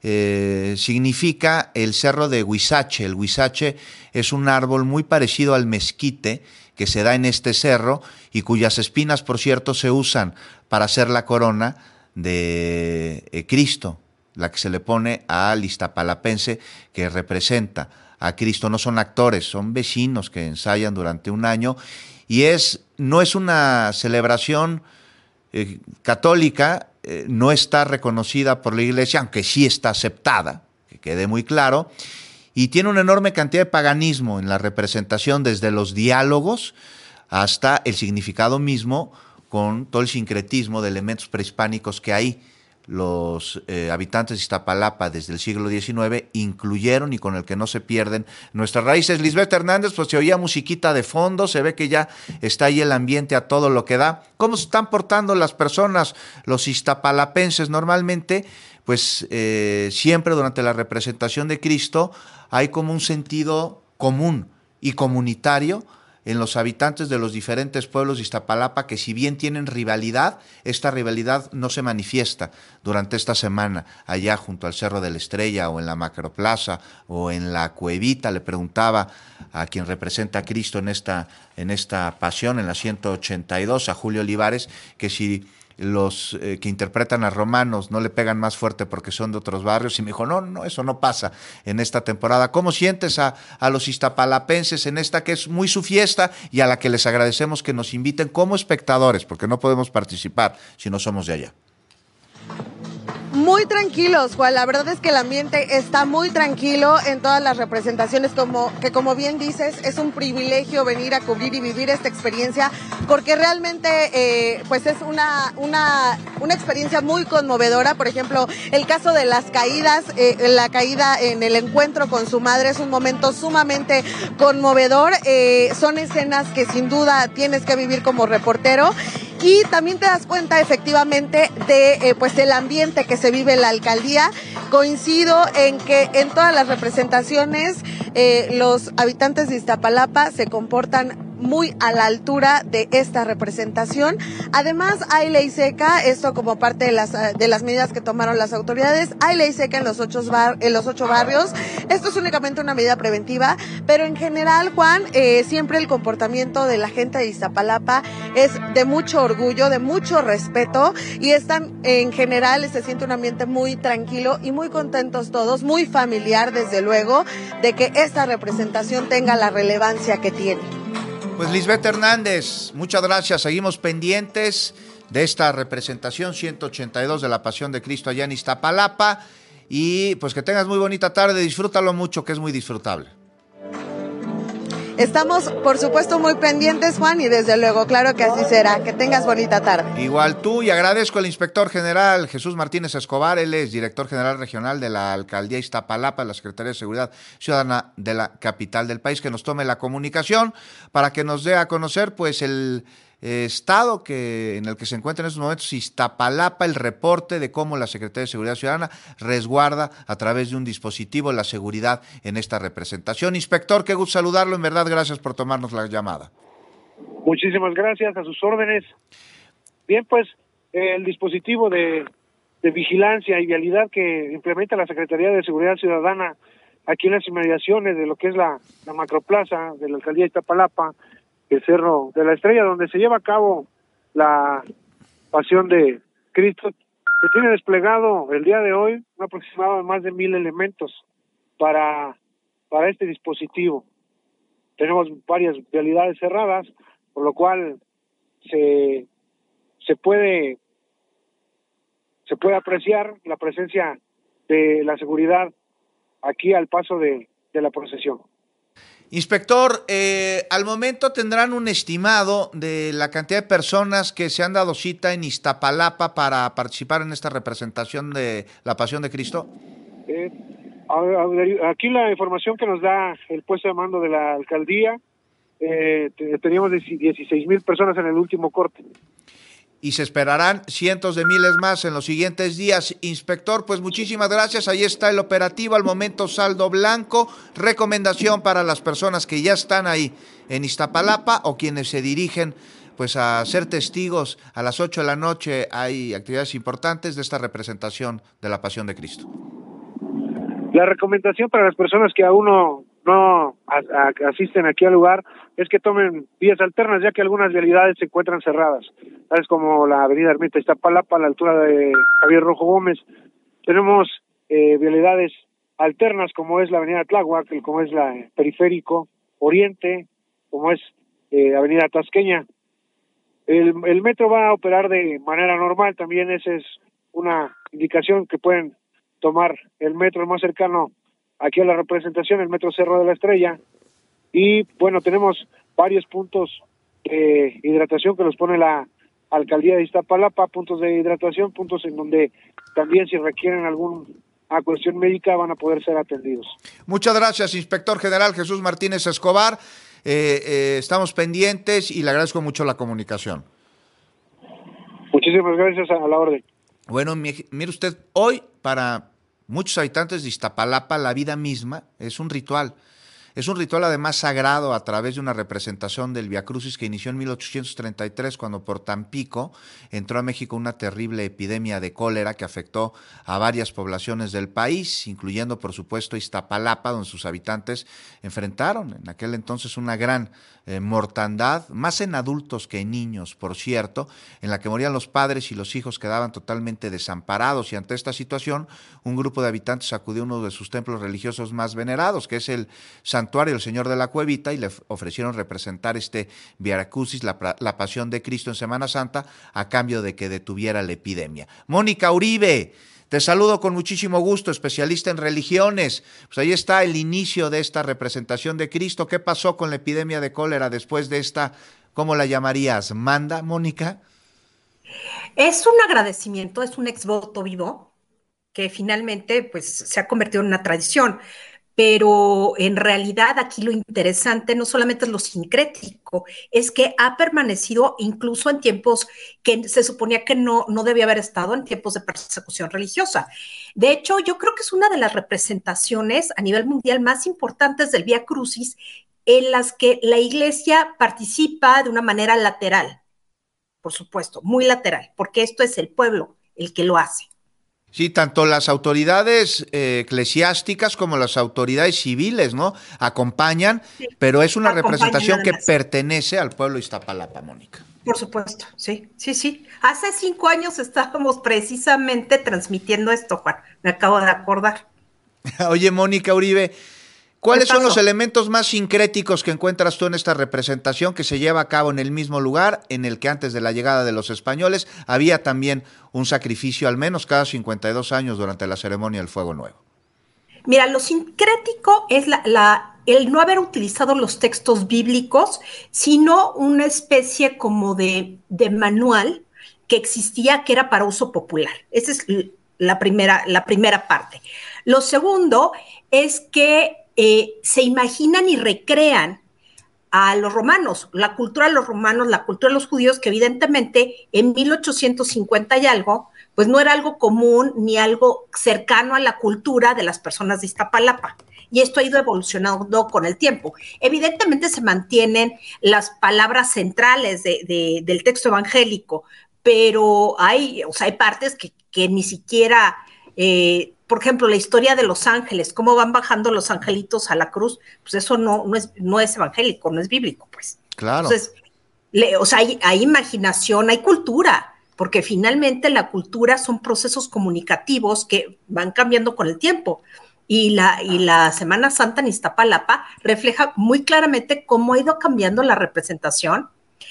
C: Eh, significa el Cerro de Huizache. El huizache es un árbol muy parecido al mezquite que se da en este cerro y cuyas espinas, por cierto, se usan para hacer la corona de eh, Cristo, la que se le pone al iztapalapense que representa a Cristo. No son actores, son vecinos que ensayan durante un año, y es no es una celebración eh, católica, eh, no está reconocida por la Iglesia, aunque sí está aceptada, que quede muy claro, y tiene una enorme cantidad de paganismo en la representación, desde los diálogos hasta el significado mismo, con todo el sincretismo de elementos prehispánicos que hay. Los eh, habitantes de Iztapalapa desde el siglo diecinueve incluyeron y con el que no se pierden nuestras raíces. Lisbeth Hernández, pues se oía musiquita de fondo, se ve que ya está ahí el ambiente a todo lo que da. ¿Cómo se están portando las personas, los iztapalapenses? Normalmente, pues eh, siempre durante la representación de Cristo hay como un sentido común y comunitario en los habitantes de los diferentes pueblos de Iztapalapa, que si bien tienen rivalidad, esta rivalidad no se manifiesta durante esta semana, allá junto al Cerro de la Estrella o en la Macroplaza o en la Cuevita. Le preguntaba a quien representa a Cristo en esta, en esta pasión, en la ciento ochenta y dos, a Julio Olivares, que si los eh, que interpretan a romanos no le pegan más fuerte porque son de otros barrios, y me dijo, no, no, eso no pasa en esta temporada. ¿Cómo sientes a, a los iztapalapenses en esta que es muy su fiesta y a la que les agradecemos que nos inviten como espectadores, porque no podemos participar si no somos de allá?
R: Muy tranquilos, Juan. La verdad es que el ambiente está muy tranquilo en todas las representaciones, como que como bien dices, es un privilegio venir a cubrir y vivir esta experiencia, porque realmente eh, pues es una, una, una experiencia muy conmovedora. Por ejemplo, el caso de las caídas, eh, la caída en el encuentro con su madre es un momento sumamente conmovedor. Eh, son escenas que sin duda tienes que vivir como reportero. Y también te das cuenta efectivamente de eh, pues el ambiente que se vive en la alcaldía. Coincido en que en todas las representaciones eh, los habitantes de Iztapalapa se comportan muy a la altura de esta representación. Además, hay ley seca, esto como parte de las de las medidas que tomaron las autoridades. Hay ley seca en los ocho bar, en los ocho barrios. Esto es únicamente una medida preventiva, pero en general, Juan, eh, siempre el comportamiento de la gente de Iztapalapa es de mucho orgullo, de mucho respeto, y están en general, se siente un ambiente muy tranquilo y muy contentos todos, muy familiar desde luego, de que esta representación tenga la relevancia que tiene.
C: Pues Lisbeth Hernández, muchas gracias. Seguimos pendientes de esta representación ciento ochenta y dos de la Pasión de Cristo allá en Iztapalapa. Y pues que tengas muy bonita tarde, disfrútalo mucho, que es muy disfrutable.
R: Estamos, por supuesto, muy pendientes, Juan, y desde luego, claro que así será. Que tengas bonita tarde.
C: Igual tú, y agradezco al inspector general Jesús Martínez Escobar. Él es director general regional de la Alcaldía Iztapalapa, de la Secretaría de Seguridad Ciudadana de la capital del país, que nos tome la comunicación para que nos dé a conocer pues el eh, estado que en el que se encuentra en estos momentos Iztapalapa, el reporte de cómo la Secretaría de Seguridad Ciudadana resguarda a través de un dispositivo la seguridad en esta representación. Inspector, qué gusto saludarlo, en verdad, gracias por tomarnos la llamada.
S: Muchísimas gracias, a sus órdenes. Bien, pues el dispositivo de, de vigilancia y vialidad que implementa la Secretaría de Seguridad Ciudadana aquí en las inmediaciones de lo que es la, la macroplaza de la Alcaldía de Iztapalapa, el Cerro de la Estrella, donde se lleva a cabo la Pasión de Cristo, se tiene desplegado el día de hoy un aproximado de más de mil elementos para, para este dispositivo. Tenemos varias vialidades cerradas, por lo cual se, se puede se puede apreciar la presencia de la seguridad aquí al paso de, de la procesión.
C: Inspector, eh, al momento tendrán un estimado de la cantidad de personas que se han dado cita en Iztapalapa para participar en esta representación de la Pasión de Cristo.
S: Eh, a, a, aquí la información que nos da el puesto de mando de la alcaldía, eh, teníamos dieciséis mil personas en el último corte.
C: Y se esperarán cientos de miles más en los siguientes días. Inspector, pues muchísimas gracias. Ahí está el operativo, al momento saldo blanco. Recomendación para las personas que ya están ahí en Iztapalapa o quienes se dirigen pues a ser testigos. A las ocho de la noche hay actividades importantes de esta representación de la Pasión de Cristo.
S: La recomendación para las personas que aún no, no a, a, asisten aquí al lugar es que tomen vías alternas, ya que algunas vialidades se encuentran cerradas, tales como la avenida Ermita Iztapalapa a la altura de Javier Rojo Gómez. Tenemos eh, vialidades alternas, como es la avenida Tláhuac, como es la eh, Periférico Oriente, como es eh, avenida Tasqueña. El, el metro va a operar de manera normal, también esa es una indicación que pueden tomar el metro más cercano aquí a la representación, el metro Cerro de la Estrella. Y bueno, tenemos varios puntos de hidratación que los pone la Alcaldía de Iztapalapa, puntos de hidratación, puntos en donde también si requieren alguna cuestión médica van a poder ser atendidos.
C: Muchas gracias, Inspector General Jesús Martínez Escobar. Eh, eh, estamos pendientes y le agradezco mucho la comunicación.
S: Muchísimas gracias, a la orden.
C: Bueno, mire usted, hoy para muchos habitantes de Iztapalapa la vida misma es un ritual. Es un ritual además sagrado a través de una representación del Vía Crucis que inició en mil ochocientos treinta y tres, cuando por Tampico entró a México una terrible epidemia de cólera que afectó a varias poblaciones del país, incluyendo por supuesto Iztapalapa, donde sus habitantes enfrentaron en aquel entonces una gran eh, mortandad, más en adultos que en niños, por cierto, en la que morían los padres y los hijos quedaban totalmente desamparados, y ante esta situación un grupo de habitantes acudió a uno de sus templos religiosos más venerados, que es el Santuario del Señor de la Cuevita, y le ofrecieron representar este Vía Crucis, la, la Pasión de Cristo en Semana Santa, a cambio de que detuviera la epidemia. Mónica Uribe, te saludo con muchísimo gusto, especialista en religiones. Pues ahí está el inicio de esta representación de Cristo. ¿Qué pasó con la epidemia de cólera después de esta, cómo la llamarías, manda, Mónica?
T: Es un agradecimiento, es un ex voto vivo que finalmente pues, se ha convertido en una tradición. Pero en realidad aquí lo interesante no solamente es lo sincrético, es que ha permanecido incluso en tiempos que se suponía que no, no debía haber estado, en tiempos de persecución religiosa. De hecho, yo creo que es una de las representaciones a nivel mundial más importantes del Vía Crucis, en las que la Iglesia participa de una manera lateral, por supuesto, muy lateral, porque esto es el pueblo el que lo hace.
C: Sí, tanto las autoridades eh, eclesiásticas como las autoridades civiles, ¿no? Acompañan, sí, pero es una representación que pertenece al pueblo de Iztapalapa, Mónica.
T: Por supuesto, sí, sí, sí. Hace cinco años estábamos precisamente transmitiendo esto, Juan, me acabo de acordar.
C: Oye, Mónica Uribe, ¿cuáles son los elementos más sincréticos que encuentras tú en esta representación que se lleva a cabo en el mismo lugar en el que antes de la llegada de los españoles había también un sacrificio al menos cada cincuenta y dos años durante la ceremonia del Fuego Nuevo?
T: Mira, lo sincrético es la, la, el no haber utilizado los textos bíblicos, sino una especie como de, de manual que existía, que era para uso popular. Esa es la primera, la primera parte. Lo segundo es que Eh, se imaginan y recrean a los romanos, la cultura de los romanos, la cultura de los judíos, que evidentemente en mil ochocientos cincuenta y algo, pues no era algo común ni algo cercano a la cultura de las personas de Iztapalapa. Y esto ha ido evolucionando con el tiempo. Evidentemente se mantienen las palabras centrales de, de, del texto evangélico, pero hay, o sea, hay partes que, que ni siquiera... Eh, por ejemplo, la historia de los ángeles, cómo van bajando los angelitos a la cruz, pues eso no, no, es, no es evangélico, no es bíblico, pues.
C: Claro.
T: Entonces, le, o sea, hay, hay imaginación, hay cultura, porque finalmente la cultura son procesos comunicativos que van cambiando con el tiempo. Y la, y la Semana Santa en Iztapalapa refleja muy claramente cómo ha ido cambiando la representación,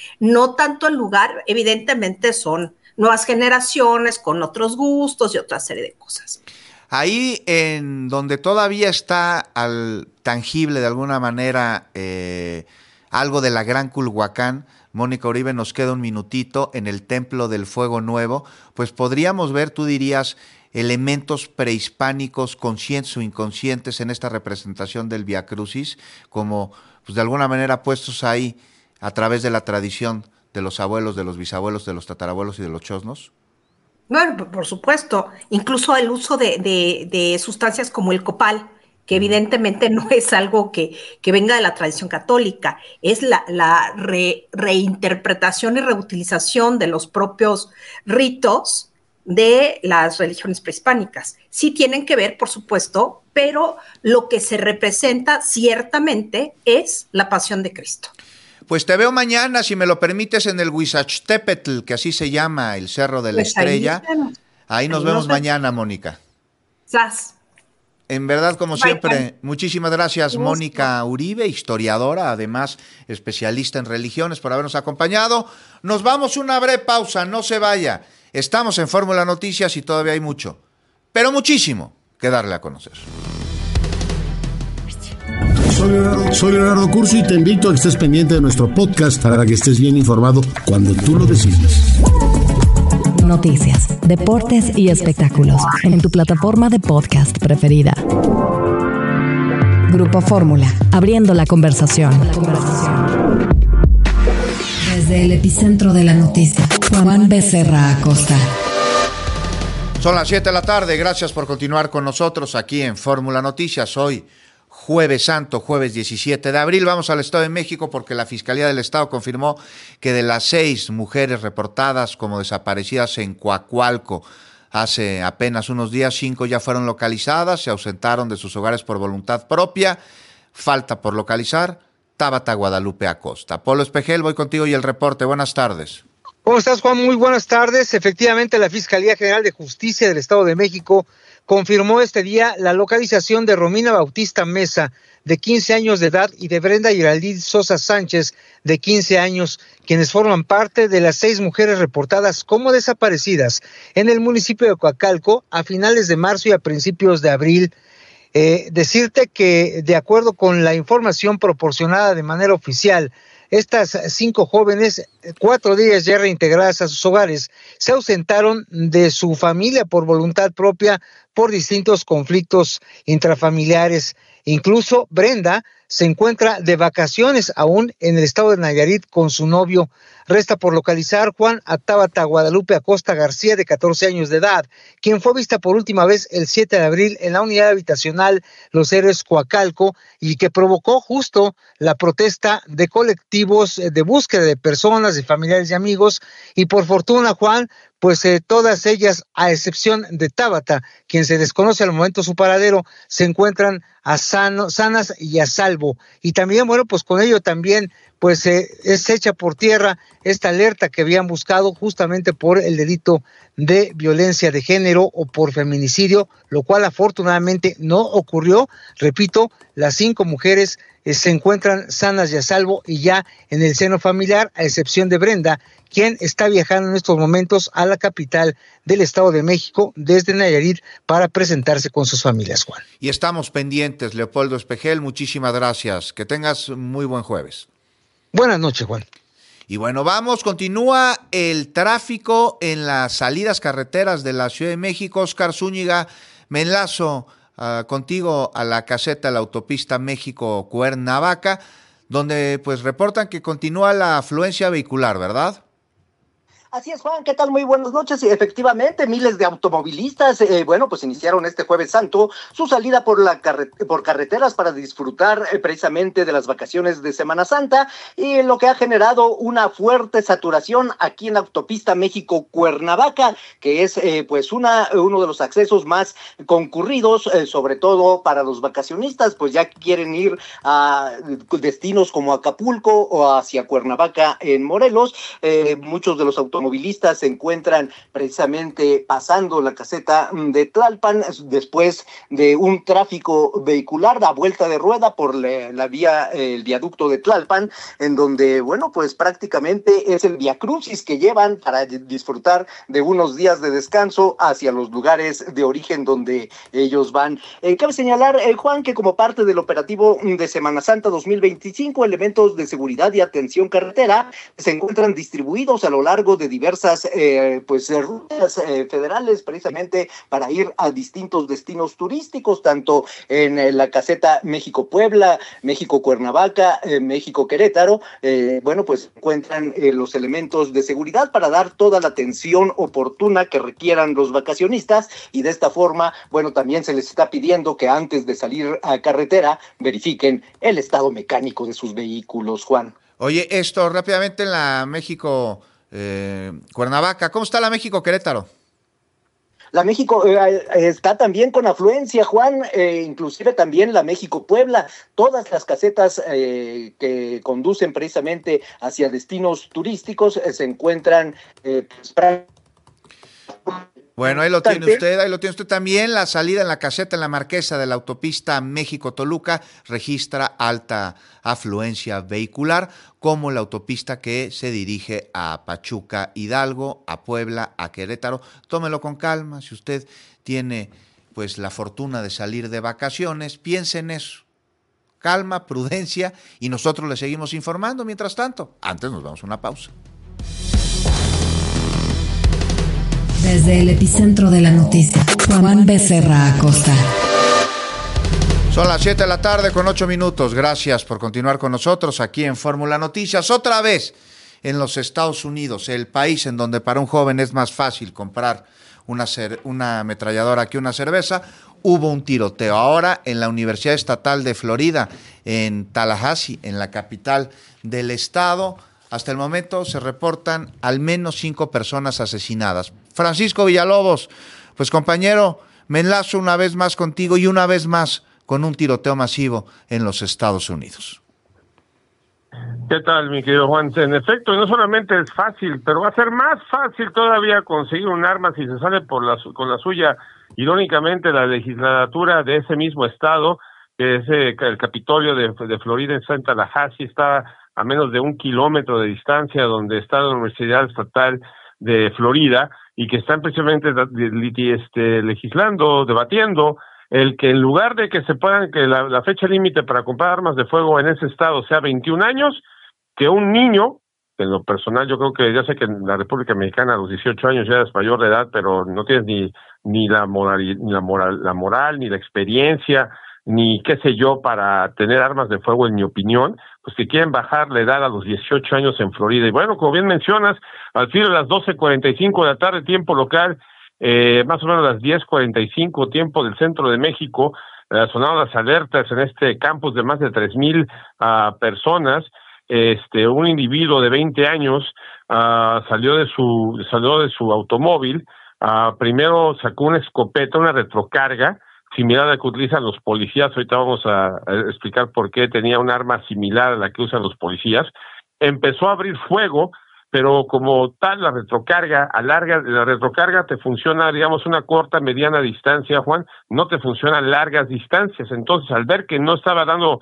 T: no tanto el lugar, evidentemente son nuevas generaciones con otros gustos y otra serie de cosas.
C: Ahí en donde todavía está al tangible de alguna manera eh, algo de la Gran Culhuacán, Mónica Uribe, nos queda un minutito en el Templo del Fuego Nuevo, pues podríamos ver, tú dirías, elementos prehispánicos conscientes o inconscientes en esta representación del Vía Crucis, como pues de alguna manera puestos ahí a través de la tradición de los abuelos, de los bisabuelos, de los tatarabuelos y de los chosnos.
T: Bueno, por supuesto, incluso el uso de, de, de sustancias como el copal, que evidentemente no es algo que, que venga de la tradición católica, es la, la re, reinterpretación y reutilización de los propios ritos de las religiones prehispánicas. Sí tienen que ver, por supuesto, pero lo que se representa ciertamente es la pasión de Cristo.
C: Pues te veo mañana, si me lo permites, en el Huizachtepetl, que así se llama, el Cerro de la pues Estrella. Ahí, ahí nos ahí vemos nos mañana, Mónica.
T: Sas.
C: En verdad, como bye, siempre, bye. Muchísimas gracias, Mónica Uribe, historiadora, además especialista en religiones, por habernos acompañado. Nos vamos a una breve pausa, no se vaya. Estamos en Fórmula Noticias y todavía hay mucho, pero muchísimo que darle a conocer.
U: Soy Leonardo, soy Leonardo Curso y te invito a que estés pendiente de nuestro podcast para que estés bien informado cuando tú lo decidas.
B: Noticias, deportes y espectáculos en tu plataforma de podcast preferida. Grupo Fórmula, abriendo la conversación. La conversación.
G: Desde el epicentro de la noticia, Juan Becerra Acosta.
C: Son las siete de la tarde, gracias por continuar con nosotros aquí en Fórmula Noticias. Hoy Jueves Santo, jueves diecisiete de abril. Vamos al Estado de México porque la Fiscalía del Estado confirmó que de las seis mujeres reportadas como desaparecidas en Coacualco hace apenas unos días, cinco ya fueron localizadas, se ausentaron de sus hogares por voluntad propia. Falta por localizar Tabata Guadalupe Acosta. Polo Espejel, voy contigo y el reporte. Buenas tardes.
A: ¿Cómo estás, Juan? Muy buenas tardes. Efectivamente, la Fiscalía General de Justicia del Estado de México confirmó este día la localización de Romina Bautista Mesa, de quince años de edad, y de Brenda Geraldine Sosa Sánchez, de quince años, quienes forman parte de las seis mujeres reportadas como desaparecidas en el municipio de Coacalco a finales de marzo y a principios de abril. Eh, decirte que, de acuerdo con la información proporcionada de manera oficial, estas cinco jóvenes, cuatro de ellas ya reintegradas a sus hogares, se ausentaron de su familia por voluntad propia por distintos conflictos intrafamiliares. Incluso Brenda se encuentra de vacaciones aún en el estado de Nayarit con su novio. Resta por localizar, Juan, a Tabata Guadalupe Acosta García, de catorce años de edad, quien fue vista por última vez el siete de abril en la unidad habitacional Los Héroes Coacalco y que provocó justo la protesta de colectivos de búsqueda de personas, de familiares y amigos. Y por fortuna, Juan, pues eh, todas ellas, a excepción de Tabata, quien se desconoce al momento su paradero, se encuentran a sano, sanas y a salvo. Y también, bueno, pues con ello también pues eh, es hecha por tierra esta alerta que habían buscado justamente por el delito de violencia de género o por feminicidio, lo cual afortunadamente no ocurrió. Repito, las cinco mujeres eh, se encuentran sanas y a salvo y ya en el seno familiar, a excepción de Brenda, quien está viajando en estos momentos a la capital del Estado de México desde Nayarit para presentarse con sus familias, Juan.
C: Y estamos pendientes, Leopoldo Espejel, muchísimas gracias. Que tengas muy buen jueves.
A: Buenas noches, Juan.
C: Y bueno, vamos, continúa el tráfico en las salidas carreteras de la Ciudad de México. Oscar Zúñiga, me enlazo uh, contigo a la caseta de la autopista México-Cuernavaca, donde pues reportan que continúa la afluencia vehicular, ¿verdad?
H: Así es, Juan, ¿qué tal? Muy buenas noches. Y efectivamente, miles de automovilistas, eh, bueno, pues iniciaron este Jueves Santo su salida por la carre- por carreteras para disfrutar eh, precisamente de las vacaciones de Semana Santa, y lo que ha generado una fuerte saturación aquí en la autopista México-Cuernavaca, que es eh, pues una uno de los accesos más concurridos, eh, sobre todo para los vacacionistas, pues ya quieren ir a destinos como Acapulco o hacia Cuernavaca en Morelos. Eh, muchos de los automovilistas Automovilistas se encuentran precisamente pasando la caseta de Tlalpan después de un tráfico vehicular a vuelta de rueda por la, la vía, el viaducto de Tlalpan, en donde, bueno, pues prácticamente es el viacrucis que llevan para disfrutar de unos días de descanso hacia los lugares de origen donde ellos van. Eh, cabe señalar, eh, Juan, que como parte del operativo de Semana Santa dos mil veinticinco, elementos de seguridad y atención carretera se encuentran distribuidos a lo largo de diversas eh, pues rutas eh, federales precisamente para ir a distintos destinos turísticos, tanto en eh, la caseta México-Puebla, México-Cuernavaca, eh, México-Querétaro. Eh, bueno, pues encuentran eh, los elementos de seguridad para dar toda la atención oportuna que requieran los vacacionistas, y de esta forma, bueno, también se les está pidiendo que antes de salir a carretera verifiquen el estado mecánico de sus vehículos, Juan.
C: Oye, esto rápidamente en la México Eh, Cuernavaca, ¿cómo está la México Querétaro?
H: La México eh, está también con afluencia, Juan, eh, inclusive también la México Puebla. Todas las casetas eh, que conducen precisamente hacia destinos turísticos eh, se encuentran eh, pues, para...
C: Bueno, ahí lo tiene usted, ahí lo tiene usted también. La salida en la caseta en la Marquesa de la autopista México-Toluca registra alta afluencia vehicular, como la autopista que se dirige a Pachuca, Hidalgo, a Puebla, a Querétaro. Tómelo con calma, si usted tiene pues la fortuna de salir de vacaciones, piense en eso. Calma, prudencia, y nosotros le seguimos informando mientras tanto. Antes nos damos una pausa.
G: Desde el epicentro de la noticia, Juan Becerra Acosta.
C: Son las siete de la tarde con ocho minutos. Gracias por continuar con nosotros aquí en Fórmula Noticias. Otra vez en los Estados Unidos, el país en donde para un joven es más fácil comprar una, cer- una ametralladora que una cerveza. Hubo un tiroteo ahora en la Universidad Estatal de Florida, en Tallahassee, en la capital del estado. Hasta el momento se reportan al menos cinco personas asesinadas. Francisco Villalobos, pues compañero, me enlazo una vez más contigo y una vez más con un tiroteo masivo en los Estados Unidos.
D: ¿Qué tal, mi querido Juan? En efecto, no solamente es fácil, pero va a ser más fácil todavía conseguir un arma si se sale por la, con la suya. Irónicamente, la legislatura de ese mismo estado, que es eh, el Capitolio de, de Florida, en Tallahassee, está a menos de un kilómetro de distancia donde está la Universidad Estatal de Florida, y que están precisamente este, legislando, debatiendo, el que en lugar de que se puedan, que la, la fecha límite para comprar armas de fuego en ese estado sea veintiún años, que un niño, en lo personal yo creo que ya sé que en la República Mexicana a los dieciocho años ya eres mayor de edad, pero no tienes ni ni la moral, ni la moral, la moral, ni la experiencia, ni qué sé yo para tener armas de fuego, en mi opinión, pues que quieren bajar la edad a los dieciocho años en Florida. Y bueno, como bien mencionas, al filo de las doce cuarenta y cinco de la tarde, tiempo local, eh, más o menos las diez cuarenta y cinco, tiempo del centro de México, eh, sonaron las alertas en este campus de más de tres mil uh, personas. Este, un individuo de veinte años uh, salió de su, salió de su automóvil. Uh, primero sacó una escopeta, una retrocarga, similar a la que utilizan los policías. Ahorita vamos a, a explicar por qué tenía un arma similar a la que usan los policías. Empezó a abrir fuego, pero como tal, la retrocarga, a larga, la retrocarga te funciona, digamos, una corta, mediana distancia, Juan, no te funciona a largas distancias. Entonces, al ver que no estaba dando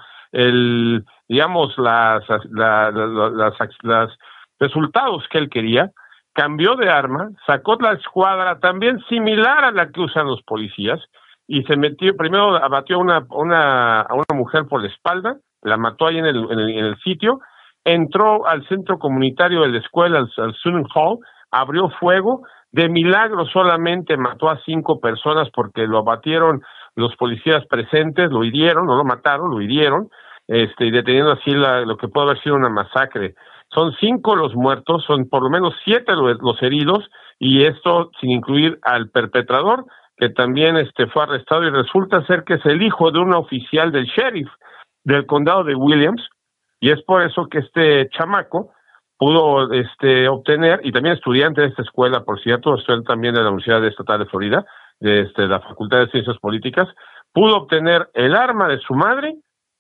D: el, digamos, las, la, la, la, las, las resultados que él quería, cambió de arma, sacó la escuadra también similar a la que usan los policías, y se metió, primero abatió una, una, a una mujer por la espalda, la mató ahí en el, en el, en el sitio, entró al centro comunitario de la escuela, al, al Student Hall, abrió fuego, de milagro solamente mató a cinco personas porque lo abatieron los policías presentes, lo hirieron, no lo mataron, lo hirieron, este, y deteniendo así la, lo que puede haber sido una masacre. Son cinco los muertos, son por lo menos siete los, los heridos, y esto sin incluir al perpetrador, que también este fue arrestado, y resulta ser que es el hijo de un oficial del sheriff del condado de Williams, y es por eso que este chamaco pudo este obtener, y también estudiante de esta escuela, por cierto, estudiante también de la Universidad Estatal de Florida, de este, la Facultad de Ciencias Políticas, pudo obtener el arma de su madre,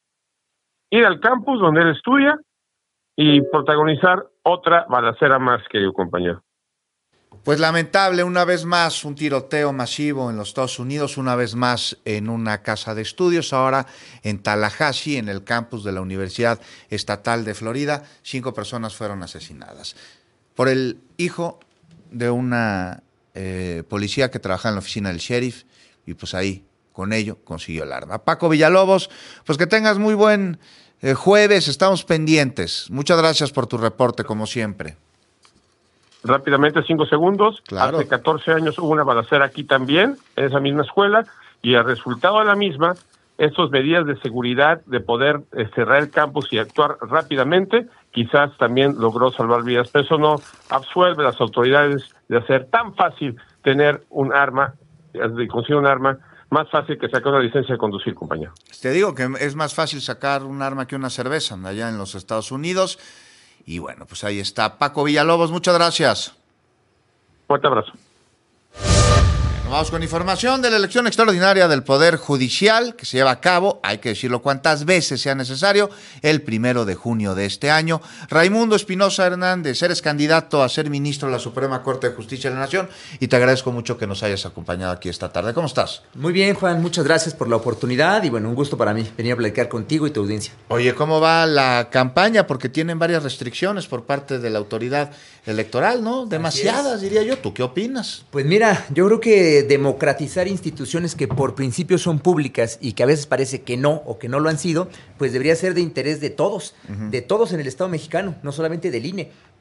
D: ir al campus donde él estudia, y protagonizar otra balacera más, querido compañero.
C: Pues lamentable, una vez más, un tiroteo masivo en los Estados Unidos, una vez más en una casa de estudios, ahora en Tallahassee, en el campus de la Universidad Estatal de Florida. Cinco personas fueron asesinadas por el hijo de una eh, policía que trabajaba en la oficina del sheriff, y pues ahí, con ello, consiguió el arma. Paco Villalobos, pues que tengas muy buen eh, jueves, estamos pendientes. Muchas gracias por tu reporte, como siempre.
D: Rápidamente, cinco segundos.
C: Claro.
D: Hace catorce años hubo una balacera aquí también, en esa misma escuela, y el resultado de la misma, estas medidas de seguridad, de poder eh, cerrar el campus y actuar rápidamente, quizás también logró salvar vidas, pero eso no absuelve a las autoridades de hacer tan fácil tener un arma, de conseguir un arma, más fácil que sacar una licencia de conducir, compañero.
C: Te digo que es más fácil sacar un arma que una cerveza allá en los Estados Unidos. Y bueno, pues ahí está. Paco Villalobos, muchas gracias.
D: Fuerte abrazo.
C: Vamos con información de la elección extraordinaria del Poder Judicial que se lleva a cabo, hay que decirlo cuantas veces sea necesario, el primero de junio de este año. Raimundo Espinosa Hernández, eres candidato a ser ministro de la Suprema Corte de Justicia de la Nación, y te agradezco mucho que nos hayas acompañado aquí esta tarde. ¿Cómo estás?
V: Muy bien, Juan, muchas gracias por la oportunidad y bueno, un gusto para mí venir a platicar contigo y tu audiencia.
C: Oye, ¿cómo va la campaña? Porque tienen varias restricciones por parte de la autoridad electoral, ¿no? Demasiadas, diría yo. ¿Tú qué opinas?
V: Pues mira, yo creo que democratizar instituciones que por principio son públicas y que a veces parece que no o que no lo han sido, pues debería ser de interés de todos, uh-huh. de todos en el Estado mexicano, no solamente del I N E.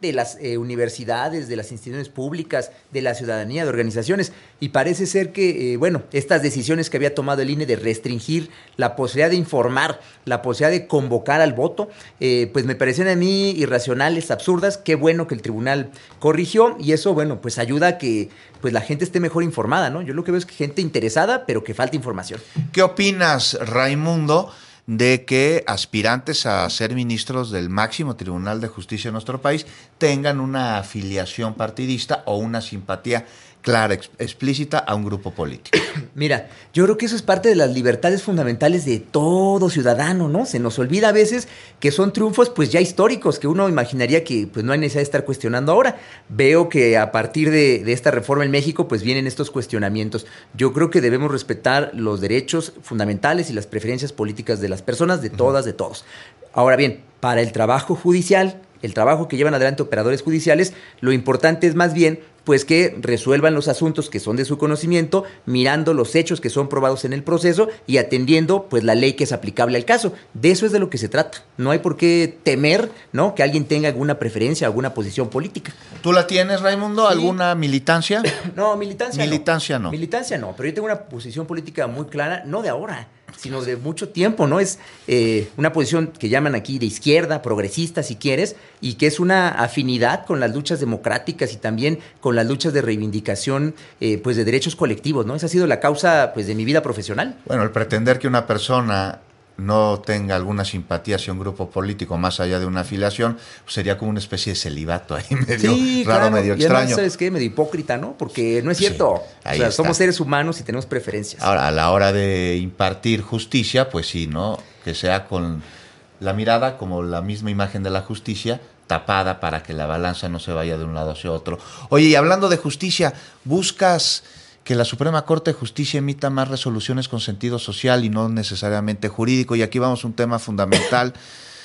V: de las eh, universidades, de las instituciones públicas, de la ciudadanía, de organizaciones. Y parece ser que, eh, bueno, estas decisiones que había tomado el I N E de restringir la posibilidad de informar, la posibilidad de convocar al voto, eh, pues me parecen a mí irracionales, absurdas. Qué bueno que el tribunal corrigió y eso, bueno, pues ayuda a que pues la gente esté mejor informada, ¿no? Yo lo que veo es que gente interesada, pero que falta información.
C: ¿Qué opinas, Raimundo, de que aspirantes a ser ministros del máximo Tribunal de Justicia de nuestro país tengan una afiliación partidista o una simpatía clara, ex- explícita a un grupo político?
V: Mira, yo creo que eso es parte de las libertades fundamentales de todo ciudadano, ¿no? Se nos olvida a veces que son triunfos pues ya históricos, que uno imaginaría que pues no hay necesidad de estar cuestionando ahora. Veo que a partir de, de esta reforma en México pues vienen estos cuestionamientos. Yo creo que debemos respetar los derechos fundamentales y las preferencias políticas de las personas, de todas, de todos. Ahora bien, para el trabajo judicial, el trabajo que llevan adelante operadores judiciales, lo importante es más bien pues que resuelvan los asuntos que son de su conocimiento, mirando los hechos que son probados en el proceso y atendiendo pues la ley que es aplicable al caso. De eso es de lo que se trata. No hay por qué temer, ¿no?, que alguien tenga alguna preferencia, alguna posición política.
C: ¿Tú la tienes, Raimundo? Sí. ¿Alguna militancia?
V: No, militancia,
C: militancia no.
V: no. Militancia no, pero yo tengo una posición política muy clara, no de ahora, sino de mucho tiempo, ¿no? Es eh, una posición que llaman aquí de izquierda, progresista, si quieres, y que es una afinidad con las luchas democráticas y también con las luchas de reivindicación eh, pues de derechos colectivos, ¿no? Esa ha sido la causa pues de mi vida profesional.
C: Bueno, el pretender que una persona no tenga alguna simpatía hacia un grupo político más allá de una afiliación, pues sería como una especie de celibato ahí medio
V: sí,
C: raro,
V: claro.
C: medio
V: y
C: extraño.
V: Además, ¿sabes qué? Medio hipócrita, ¿no? Porque no es cierto.
C: Sí, ahí
V: o sea,
C: está.
V: Somos seres humanos y tenemos preferencias.
C: Ahora, a la hora de impartir justicia, pues sí, ¿no? Que sea con la mirada como la misma imagen de la justicia, tapada para que la balanza no se vaya de un lado hacia otro. Oye, y hablando de justicia, ¿buscas que la Suprema Corte de Justicia emita más resoluciones con sentido social y no necesariamente jurídico? Y aquí vamos a un tema fundamental,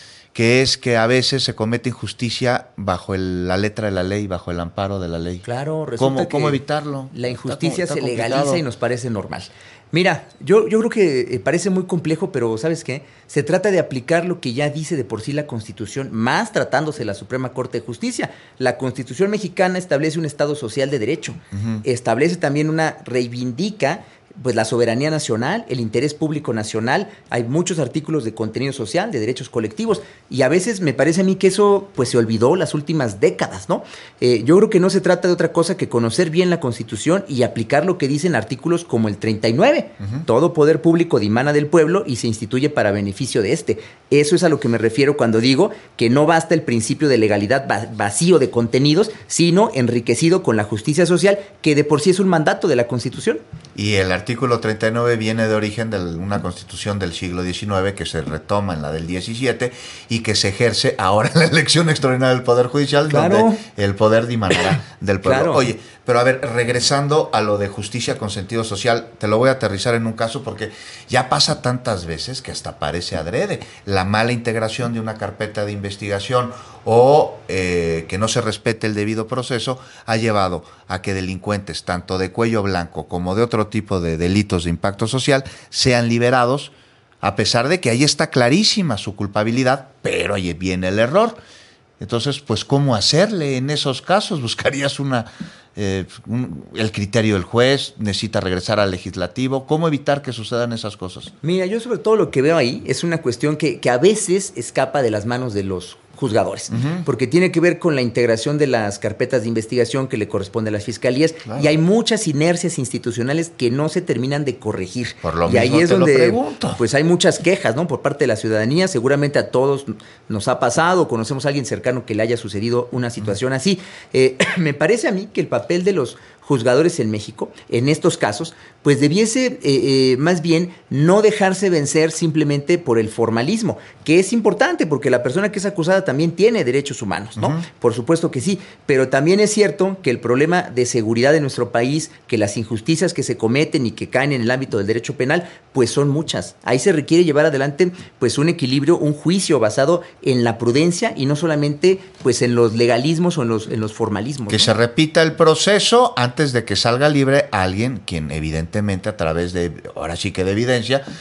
C: que es que a veces se comete injusticia bajo el, la letra de la ley, bajo el amparo de la ley.
V: Claro, resulta
C: ¿Cómo,
V: que
C: cómo evitarlo?
V: La injusticia
C: está, está
V: se legaliza
C: complicado.
V: y nos parece normal. Mira, yo, yo creo que eh, parece muy complejo, pero ¿sabes qué? Se trata de aplicar lo que ya dice de por sí la Constitución, más tratándose de la Suprema Corte de Justicia. La Constitución mexicana establece un Estado social de derecho, uh-huh. establece también una, reivindica pues la soberanía nacional, el interés público nacional. Hay muchos artículos de contenido social, de derechos colectivos, y a veces me parece a mí que eso pues se olvidó las últimas décadas, ¿no? Eh, yo creo que no se trata de otra cosa que conocer bien la Constitución y aplicar lo que dicen artículos como el treinta y nueve. Uh-huh. Todo poder público dimana del pueblo y se instituye para beneficio de este. Eso es a lo que me refiero cuando digo que no basta el principio de legalidad va- vacío de contenidos, sino enriquecido con la justicia social, que de por sí es un mandato de la Constitución.
C: Y el artículo treinta y nueve viene de origen de una constitución del siglo diecinueve que se retoma en la del diecisiete y que se ejerce ahora en la elección extraordinaria del Poder Judicial, claro, donde el poder dimanará del pueblo. Claro. Oye, pero a ver, regresando a lo de justicia con sentido social, te lo voy a aterrizar en un caso porque ya pasa tantas veces que hasta parece adrede. La mala integración de una carpeta de investigación o eh, que no se respete el debido proceso ha llevado a que delincuentes, tanto de cuello blanco como de otro tipo de delitos de impacto social, sean liberados, a pesar de que ahí está clarísima su culpabilidad, pero ahí viene el error. Entonces, pues, ¿cómo hacerle en esos casos? ¿Buscarías una eh, un, el criterio del juez? ¿Necesita regresar al legislativo? ¿Cómo evitar que sucedan esas cosas?
V: Mira, yo sobre todo lo que veo ahí es una cuestión que, que a veces escapa de las manos de los juzgadores, uh-huh. porque tiene que ver con la integración de las carpetas de investigación que le corresponde a las fiscalías, claro. y hay muchas inercias institucionales que no se terminan de corregir.
C: Por lo
V: y
C: mismo
V: ahí es
C: te
V: donde
C: lo pregunto.
V: Pues hay muchas quejas, ¿no?, por parte de la ciudadanía. Seguramente a todos nos ha pasado, conocemos a alguien cercano que le haya sucedido una situación uh-huh. así. Eh, me parece a mí que el papel de los juzgadores en México, en estos casos, pues debiese eh, eh, más bien no dejarse vencer simplemente por el formalismo, que es importante porque la persona que es acusada también tiene derechos humanos, ¿no? Uh-huh. Por supuesto que sí, pero también es cierto que el problema de seguridad de nuestro país, que las injusticias que se cometen y que caen en el ámbito del derecho penal, pues son muchas. Ahí se requiere llevar adelante pues un equilibrio, un juicio basado en la prudencia y no solamente pues en los legalismos o en los, en los formalismos.
C: Que
V: ¿no?
C: se repita el proceso antes antes de que salga libre alguien quien evidentemente a través de, ahora sí que de evidencia,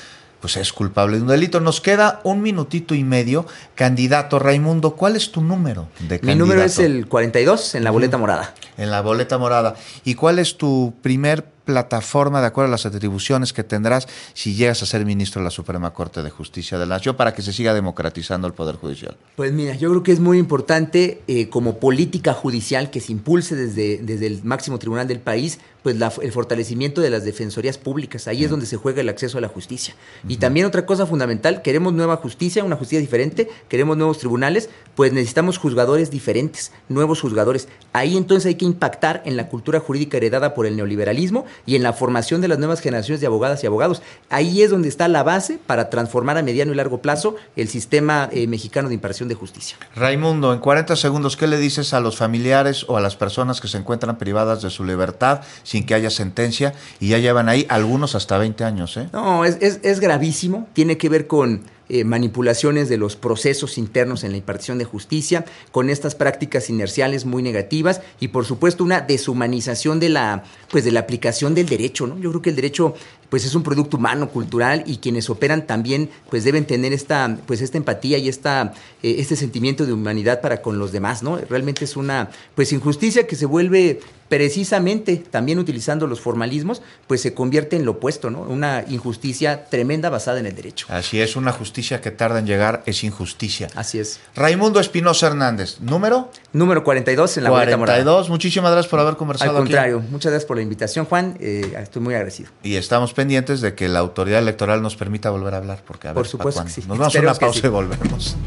C: pues es culpable de un delito. Nos queda un minutito y medio. Candidato Raimundo, ¿cuál es tu número de candidato?
V: Mi número es el cuarenta y dos en la boleta morada.
C: En la boleta morada. ¿Y cuál es tu primer plataforma de acuerdo a las atribuciones que tendrás si llegas a ser ministro de la Suprema Corte de Justicia de la Nación para que se siga democratizando el Poder Judicial?
V: Pues mira, yo creo que es muy importante eh, como política judicial que se impulse desde, desde el máximo tribunal del país, pues la, el fortalecimiento de las defensorías públicas. Ahí uh-huh. es donde se juega el acceso a la justicia. Uh-huh. Y también otra cosa fundamental, queremos nueva justicia, una justicia diferente, queremos nuevos tribunales, pues necesitamos juzgadores diferentes, nuevos juzgadores. Ahí entonces hay que impactar en la cultura jurídica heredada por el neoliberalismo y en la formación de las nuevas generaciones de abogadas y abogados. Ahí es donde está la base para transformar a mediano y largo plazo el sistema eh, mexicano de impartición de justicia.
C: Raimundo, en cuarenta segundos, ¿qué le dices a los familiares o a las personas que se encuentran privadas de su libertad sin que haya sentencia y ya llevan ahí algunos hasta veinte años? ¿eh?
V: No, es, es, es gravísimo, tiene que ver con Eh, manipulaciones de los procesos internos en la impartición de justicia, con estas prácticas inerciales muy negativas y por supuesto una deshumanización de la, pues de la aplicación del derecho, ¿no? Yo creo que el derecho pues es un producto humano, cultural, y quienes operan también pues deben tener esta, pues esta empatía y esta, eh, este sentimiento de humanidad para con los demás, ¿no? Realmente es una pues injusticia que se vuelve precisamente, también utilizando los formalismos, pues se convierte en lo opuesto, ¿no? Una injusticia tremenda basada en el derecho.
C: Así es, una justicia que tarda en llegar es injusticia.
V: Así es.
C: Raimundo Espinosa Hernández, ¿número?
V: Número cuarenta y dos en la boleta morada.
C: cuarenta y dos, muchísimas gracias por haber conversado aquí.
V: Al contrario, aquí. Muchas gracias por la invitación, Juan, eh, estoy muy agradecido.
C: Y estamos pendientes de que la autoridad electoral nos permita volver a hablar, porque a ver,
V: por supuesto que sí.
C: Nos vamos a una pausa sí. y volvemos.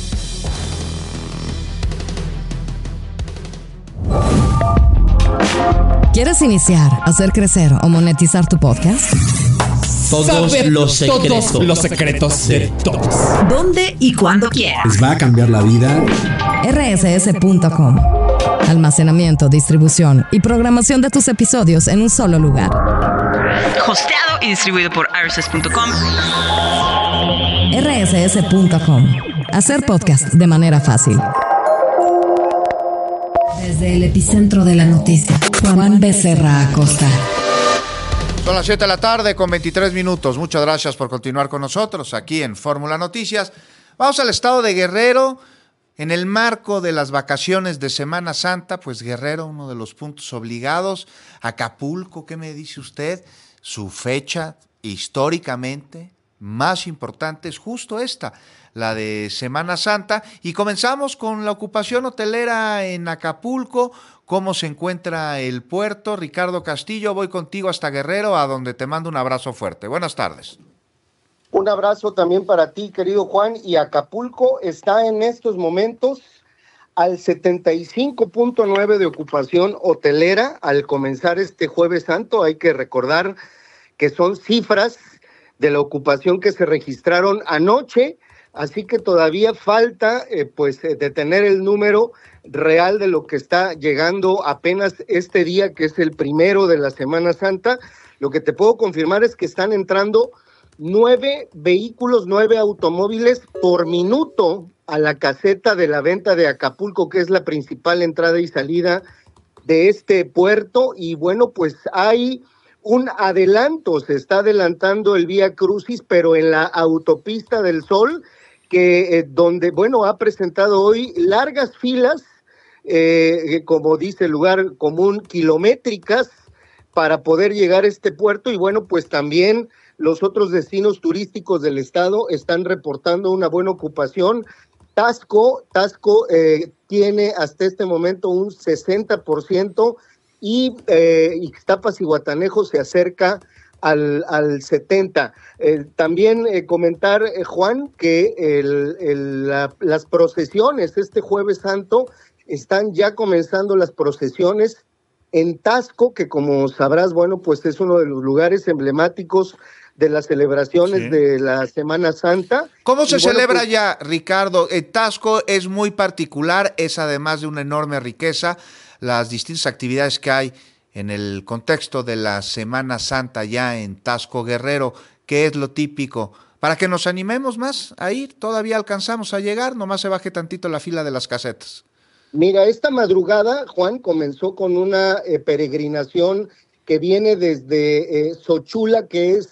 G: ¿Quieres iniciar, hacer crecer o monetizar tu podcast?
E: Todos Saber los secretos. Todos los secretos de todos.
G: ¿Dónde y cuándo quieras?
U: ¿Les va a cambiar la vida?
G: R S S punto com. Almacenamiento, distribución y programación de tus episodios en un solo lugar.
N: Hosteado y distribuido por R S S punto com.
G: R S S punto com. Hacer podcast de manera fácil. Desde el epicentro de la noticia, Juan Becerra Acosta.
C: Son las siete de la tarde con veintitrés minutos. Muchas gracias por continuar con nosotros aquí en Fórmula Noticias. Vamos al estado de Guerrero. En el marco de las vacaciones de Semana Santa, pues Guerrero, uno de los puntos obligados. Acapulco, ¿qué me dice usted? Su fecha históricamente más importante es justo esta, la de Semana Santa. Y comenzamos con la ocupación hotelera en Acapulco. ¿Cómo se encuentra el puerto? Ricardo Castillo, voy contigo hasta Guerrero, a donde te mando un abrazo fuerte. Buenas tardes.
F: Un abrazo también para ti, querido Juan. Y Acapulco está en estos momentos al setenta y cinco punto nueve de ocupación hotelera al comenzar este Jueves Santo. Hay que recordar que son cifras de la ocupación que se registraron anoche, así que todavía falta eh, pues eh, detener el número real de lo que está llegando apenas este día, que es el primero de la Semana Santa. Lo que te puedo confirmar es que están entrando nueve vehículos, nueve automóviles por minuto a la caseta de la venta de Acapulco, que es la principal entrada y salida de este puerto. Y bueno, pues hay un adelanto, se está adelantando el Vía Crucis, pero en la Autopista del Sol, que eh, donde, bueno, ha presentado hoy largas filas, eh, como dice el lugar común, kilométricas, para poder llegar a este puerto. Y bueno, pues también los otros destinos turísticos del estado están reportando una buena ocupación. Tasco, Tasco eh, tiene hasta este momento un sesenta por ciento y eh, Ixtapas y Guatanejo se acerca al, al setenta por ciento. Eh, también eh, comentar, eh, Juan, que el, el, la, las procesiones este Jueves Santo están ya comenzando las procesiones en Tasco, que como sabrás, bueno, pues es uno de los lugares emblemáticos de las celebraciones sí. de la Semana Santa.
C: ¿Cómo se
F: y bueno,
C: celebra
F: pues,
C: ya, Ricardo? El Tasco es muy particular, es además de una enorme riqueza, las distintas actividades que hay en el contexto de la Semana Santa ya en Tasco Guerrero. ¿Qué es lo típico? Para que nos animemos más a ir, todavía alcanzamos a llegar, nomás se baje tantito la fila de las casetas.
F: Mira, esta madrugada, Juan, comenzó con una eh, peregrinación que viene desde eh, Xochula, que es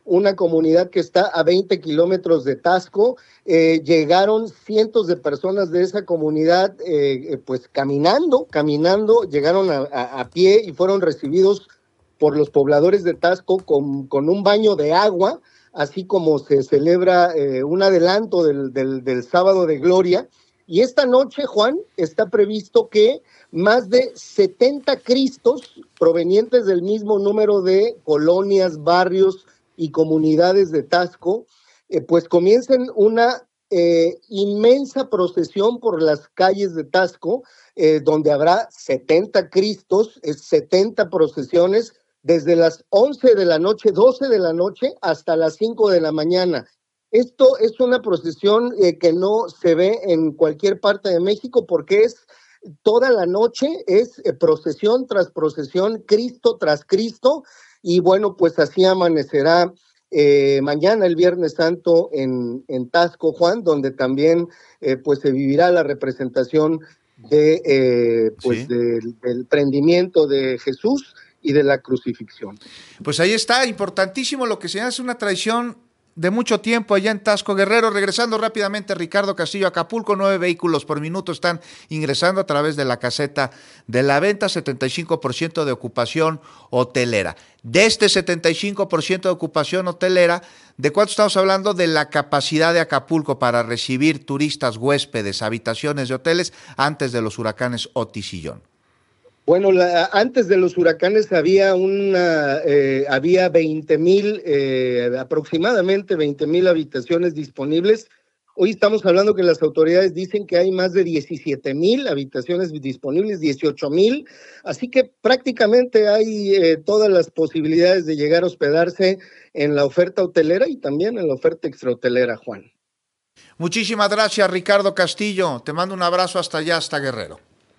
F: una comunidad que está a veinte kilómetros de Taxco. Eh, llegaron cientos de personas de esa comunidad, eh, pues caminando, caminando, llegaron a, a, a pie y fueron recibidos por los pobladores de Taxco con, con un baño de agua, así como se celebra eh, un adelanto del, del, del Sábado de Gloria. Y esta noche, Juan, está previsto que más de setenta cristos provenientes del mismo número de colonias, barrios y comunidades de Taxco, eh, pues comiencen una eh, inmensa procesión por las calles de Taxco, eh, donde habrá setenta cristos, eh, setenta procesiones, desde las once de la noche, doce de la noche, hasta las cinco de la mañana. Esto es una procesión eh, que no se ve en cualquier parte de México, porque es toda la noche, es eh, procesión tras procesión, Cristo tras Cristo, y bueno, pues así amanecerá eh, mañana, el Viernes Santo, en, en Taxco, Juan, donde también eh, pues se vivirá la representación de eh, pues sí. del, del prendimiento de Jesús y de la crucifixión.
C: Pues ahí está, importantísimo lo que se hace, una tradición de mucho tiempo allá en Taxco, Guerrero. Regresando rápidamente, Ricardo Castillo, Acapulco, nueve vehículos por minuto están ingresando a través de la caseta de la venta, setenta y cinco por ciento de ocupación hotelera. De este setenta y cinco por ciento de ocupación hotelera, ¿de cuánto estamos hablando? De la capacidad de Acapulco para recibir turistas, huéspedes, habitaciones de hoteles antes de los huracanes Otis y John.
F: Bueno, la, antes de los huracanes había una, eh, había veinte mil, eh, aproximadamente veinte mil habitaciones disponibles. Hoy estamos hablando que las autoridades dicen que hay más de diecisiete mil habitaciones disponibles, dieciocho mil, así que prácticamente hay eh, todas las posibilidades de llegar a hospedarse en la oferta hotelera y también en la oferta extrahotelera, Juan.
C: Muchísimas gracias, Ricardo Castillo. Te mando un abrazo hasta allá, hasta Guerrero.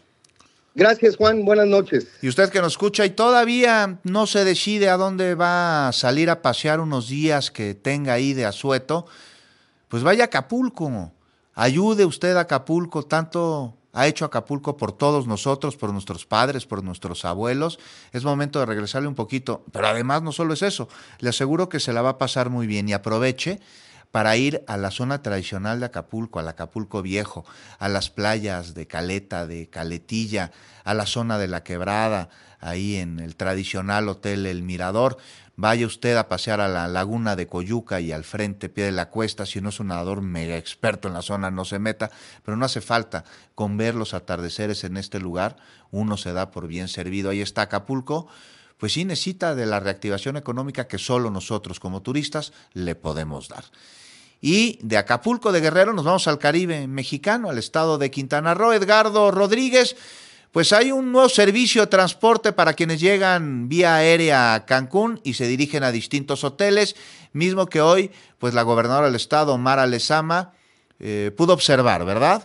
F: Gracias, Juan. Buenas noches.
C: Y usted que nos escucha y todavía no se decide a dónde va a salir a pasear unos días que tenga ahí de asueto, pues vaya a Acapulco. Ayude usted a Acapulco. Tanto ha hecho Acapulco por todos nosotros, por nuestros padres, por nuestros abuelos. Es momento de regresarle un poquito. Pero además no solo es eso. Le aseguro que se la va a pasar muy bien y aproveche para ir a la zona tradicional de Acapulco, al Acapulco Viejo, a las playas de Caleta, de Caletilla, a la zona de La Quebrada, ahí en el tradicional Hotel El Mirador. Vaya usted a pasear a la laguna de Coyuca y al frente, pie de la cuesta. Si no es un nadador mega experto en la zona, no se meta, pero no hace falta. Con ver los atardeceres en este lugar, uno se da por bien servido. Ahí está Acapulco. Pues sí necesita de la reactivación económica que solo nosotros como turistas le podemos dar. Y de Acapulco, de Guerrero, nos vamos al Caribe mexicano, al estado de Quintana Roo. Edgardo Rodríguez, pues hay un nuevo servicio de transporte para quienes llegan vía aérea a Cancún y se dirigen a distintos hoteles, mismo que hoy pues la gobernadora del estado, Mara Lezama, eh, pudo observar, ¿verdad?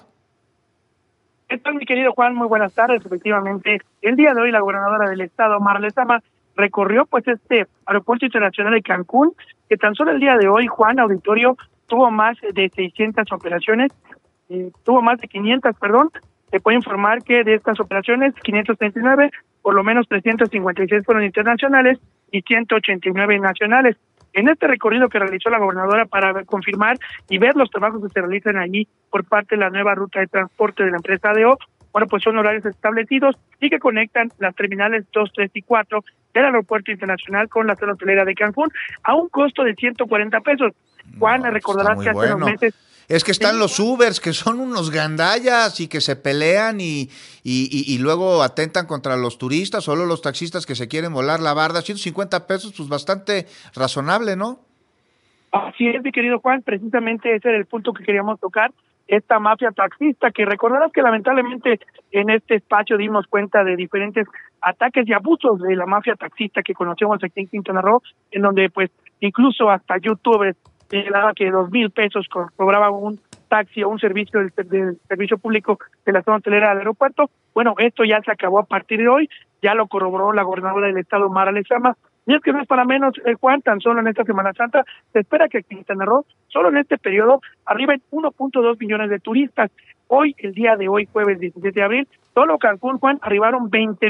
J: ¿Qué tal, mi querido Juan? Muy buenas tardes. Efectivamente, el día de hoy la gobernadora del estado, Mara Lezama, recorrió pues este aeropuerto internacional de Cancún, que tan solo el día de hoy, Juan, auditorio, tuvo más de seiscientas operaciones, eh, tuvo más de quinientas, perdón. Se puede informar que de estas operaciones, quinientas treinta y nueve, por lo menos trescientas cincuenta y seis fueron internacionales y ciento ochenta y nueve nacionales. En este recorrido que realizó la gobernadora para ver, confirmar y ver los trabajos que se realizan allí por parte de la nueva ruta de transporte de la empresa A D O, bueno, pues son horarios establecidos y que conectan las terminales dos, tres y cuatro del aeropuerto internacional con la zona hotelera de Cancún a un costo de ciento cuarenta pesos. Juan, no, recordarás que hace
C: bueno.
J: unos meses...
C: Es que están los Ubers, que son unos gandallas y que se pelean y, y, y, y luego atentan contra los turistas, solo los taxistas que se quieren volar la barda. ciento cincuenta pesos, pues bastante razonable, ¿no?
J: Así es, mi querido Juan, precisamente ese era el punto que queríamos tocar, esta mafia taxista, que recordarás que lamentablemente en este espacio dimos cuenta de diferentes ataques y abusos de la mafia taxista que conocemos aquí en Quintana Roo, en donde pues incluso hasta youtubers señalaba que dos mil pesos cobraba un taxi o un servicio del, del servicio público de la zona hotelera del aeropuerto. Bueno, esto ya se acabó a partir de hoy, ya lo corroboró la gobernadora del estado, Mara Lezama, y es que no es para menos, eh, Juan, tan solo en esta Semana Santa se espera que Quintana Roo, solo en este periodo, arriben uno punto dos millones de turistas. Hoy, el día de hoy, jueves diecisiete de abril, solo Cancún, Juan, arribaron veinte mil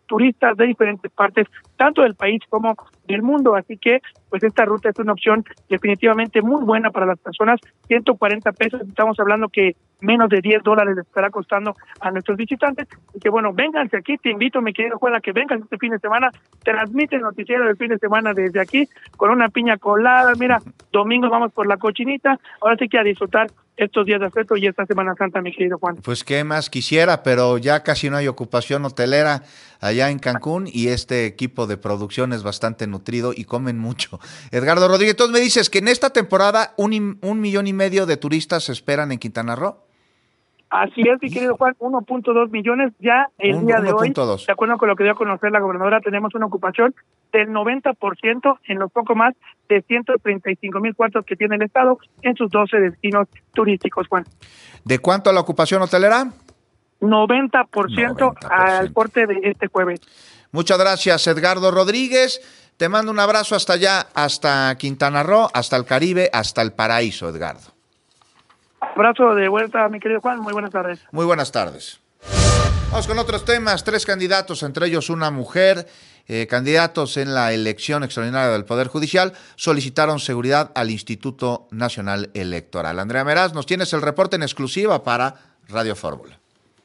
J: turistas de diferentes partes, tanto del país como del mundo. Así que, pues esta ruta es una opción definitivamente muy buena para las personas. ciento cuarenta pesos, estamos hablando que menos de diez dólares les estará costando a nuestros visitantes. Y que bueno, vénganse aquí, te invito, mi querido Juan, a que vengan este fin de semana. Transmite el noticiero del fin de semana desde aquí, con una piña colada. Mira, domingo vamos por la cochinita. Ahora sí que a disfrutar estos días de asueto y esta Semana Santa, mi querido Juan.
C: Pues qué más quisiera, pero ya casi no hay ocupación hotelera allá en Cancún y este equipo de producción es bastante nutrido y comen mucho. Edgardo Rodríguez, entonces me dices que en esta temporada un, y- un millón y medio de turistas se esperan en Quintana Roo.
J: Así es, mi querido Juan, uno punto dos millones ya el
C: Un-
J: día de hoy.
C: uno punto dos.
J: De acuerdo con lo que dio a conocer la gobernadora, tenemos una ocupación del noventa por ciento en los poco más de ciento treinta y cinco mil cuartos que tiene el Estado en sus doce destinos turísticos, Juan.
C: ¿De cuánto la ocupación hotelera?
J: noventa por ciento al corte de este jueves.
C: Muchas gracias, Edgardo Rodríguez. Te mando un abrazo hasta allá, hasta Quintana Roo, hasta el Caribe, hasta el paraíso, Edgardo.
J: Abrazo de vuelta, mi querido Juan, muy buenas tardes.
C: Muy buenas tardes. Vamos con otros temas. Tres candidatos, entre ellos una mujer, eh, candidatos en la elección extraordinaria del Poder Judicial, solicitaron seguridad al Instituto Nacional Electoral. Andrea Meraz, nos tienes el reporte en exclusiva para Radio Fórmula.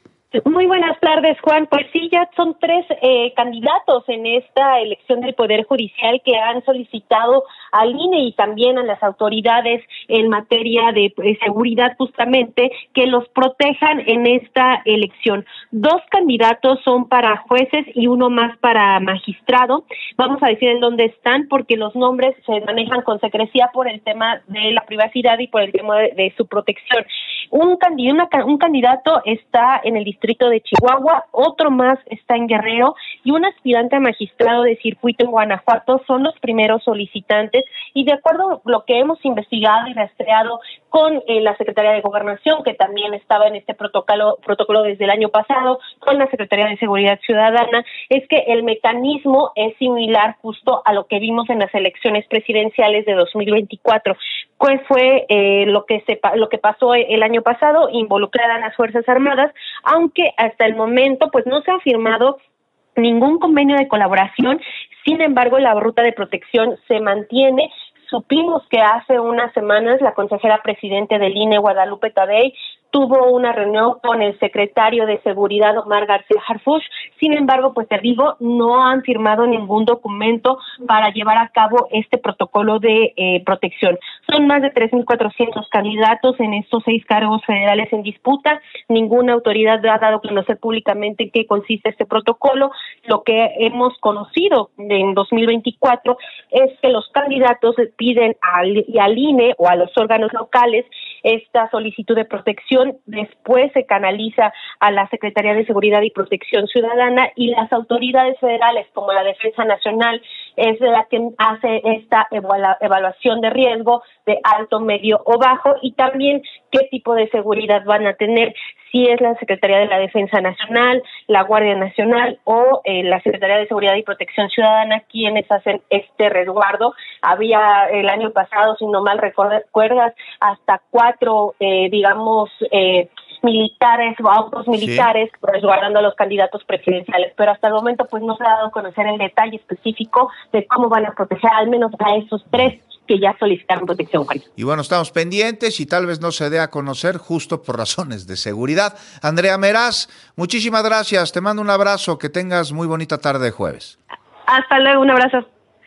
I: Muy buenas tardes, Juan. Pues sí, ya son tres eh, candidatos en esta elección del Poder Judicial que han solicitado al I N E y también a las autoridades en materia de eh, seguridad justamente que los protejan en esta elección. Dos candidatos son para jueces y uno más para magistrado. Vamos a decir en dónde están porque los nombres se manejan con secrecía por el tema de la privacidad y por el tema de, de su protección. Un, candid- una, un candidato está en el distrito de Chihuahua, otro más está en Guerrero y un aspirante a magistrado de circuito en Guanajuato son los primeros solicitantes y de acuerdo a lo que hemos investigado y rastreado con eh, la Secretaría de Gobernación, que también estaba en este protocolo, protocolo desde el año pasado, con la Secretaría de Seguridad Ciudadana, es que el mecanismo es similar justo a lo que vimos en las elecciones presidenciales de dos mil veinticuatro. ¿Cuál fue eh, lo que se lo que pasó el año pasado? Involucrar a las Fuerzas Armadas, aunque hasta el momento pues no se ha firmado ningún convenio de colaboración. Sin embargo, la ruta de protección se mantiene. Supimos que hace unas semanas la consejera presidente del I N E, Guadalupe Tadei, tuvo una reunión con el secretario de Seguridad, Omar García Harfuch. Sin embargo, pues te digo, no han firmado ningún documento para llevar a cabo este protocolo de eh, protección. Son más de tres mil cuatrocientos candidatos en estos seis cargos federales en disputa. Ninguna autoridad ha dado a conocer públicamente en qué consiste este protocolo. Lo que hemos conocido en dos mil veinticuatro es que los candidatos piden al, y al I N E o a los órganos locales esta solicitud de protección, después se canaliza a la Secretaría de Seguridad y Protección Ciudadana y las autoridades federales como la Defensa Nacional es la que hace esta evaluación de riesgo de alto, medio o bajo y también qué tipo de seguridad van a tener, si es la Secretaría de la Defensa Nacional, la Guardia Nacional o eh, la Secretaría de Seguridad y Protección Ciudadana quienes hacen este resguardo. Había el año pasado, si no mal recuerdas, hasta cuatro, eh, digamos, eh, militares o autos militares sí. resguardando a los candidatos presidenciales, pero hasta el momento pues no se ha dado a conocer el detalle específico de cómo van a proteger al menos a esos tres que ya solicitaron protección.
C: Y bueno, estamos pendientes y tal vez no se dé a conocer justo por razones de seguridad. Andrea Meraz, muchísimas gracias, te mando un abrazo, que tengas muy bonita tarde de jueves.
I: Hasta luego, un abrazo.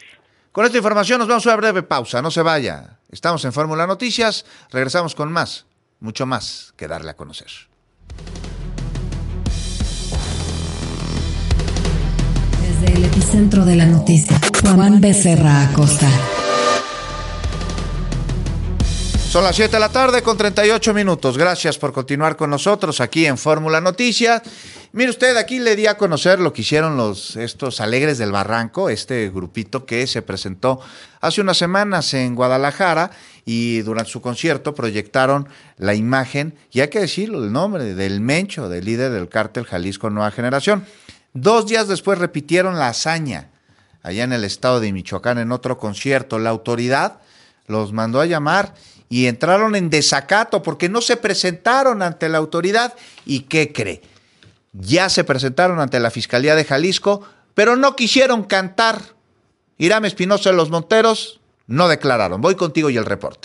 C: Con esta información nos vamos a una breve pausa, no se vaya. Estamos en Fórmula Noticias, regresamos con más, mucho más que darle a conocer.
G: Desde el epicentro de la noticia, Juan Becerra Acosta.
C: Son las siete de la tarde con treinta y ocho minutos. Gracias por continuar con nosotros aquí en Fórmula Noticias. Mire usted, aquí le di a conocer lo que hicieron los estos Alegres del Barranco, este grupito que se presentó hace unas semanas en Guadalajara y durante su concierto proyectaron la imagen, y hay que decirlo, el nombre del Mencho, del líder del cártel Jalisco Nueva Generación. Dos días después repitieron la hazaña allá en el estado de Michoacán en otro concierto. La autoridad los mandó a llamar y entraron en desacato porque no se presentaron ante la autoridad. ¿Y qué cree? ya se presentaron ante la Fiscalía de Jalisco, pero no quisieron cantar. Irán Espinosa de los Monteros no declararon. Voy contigo y el reporte.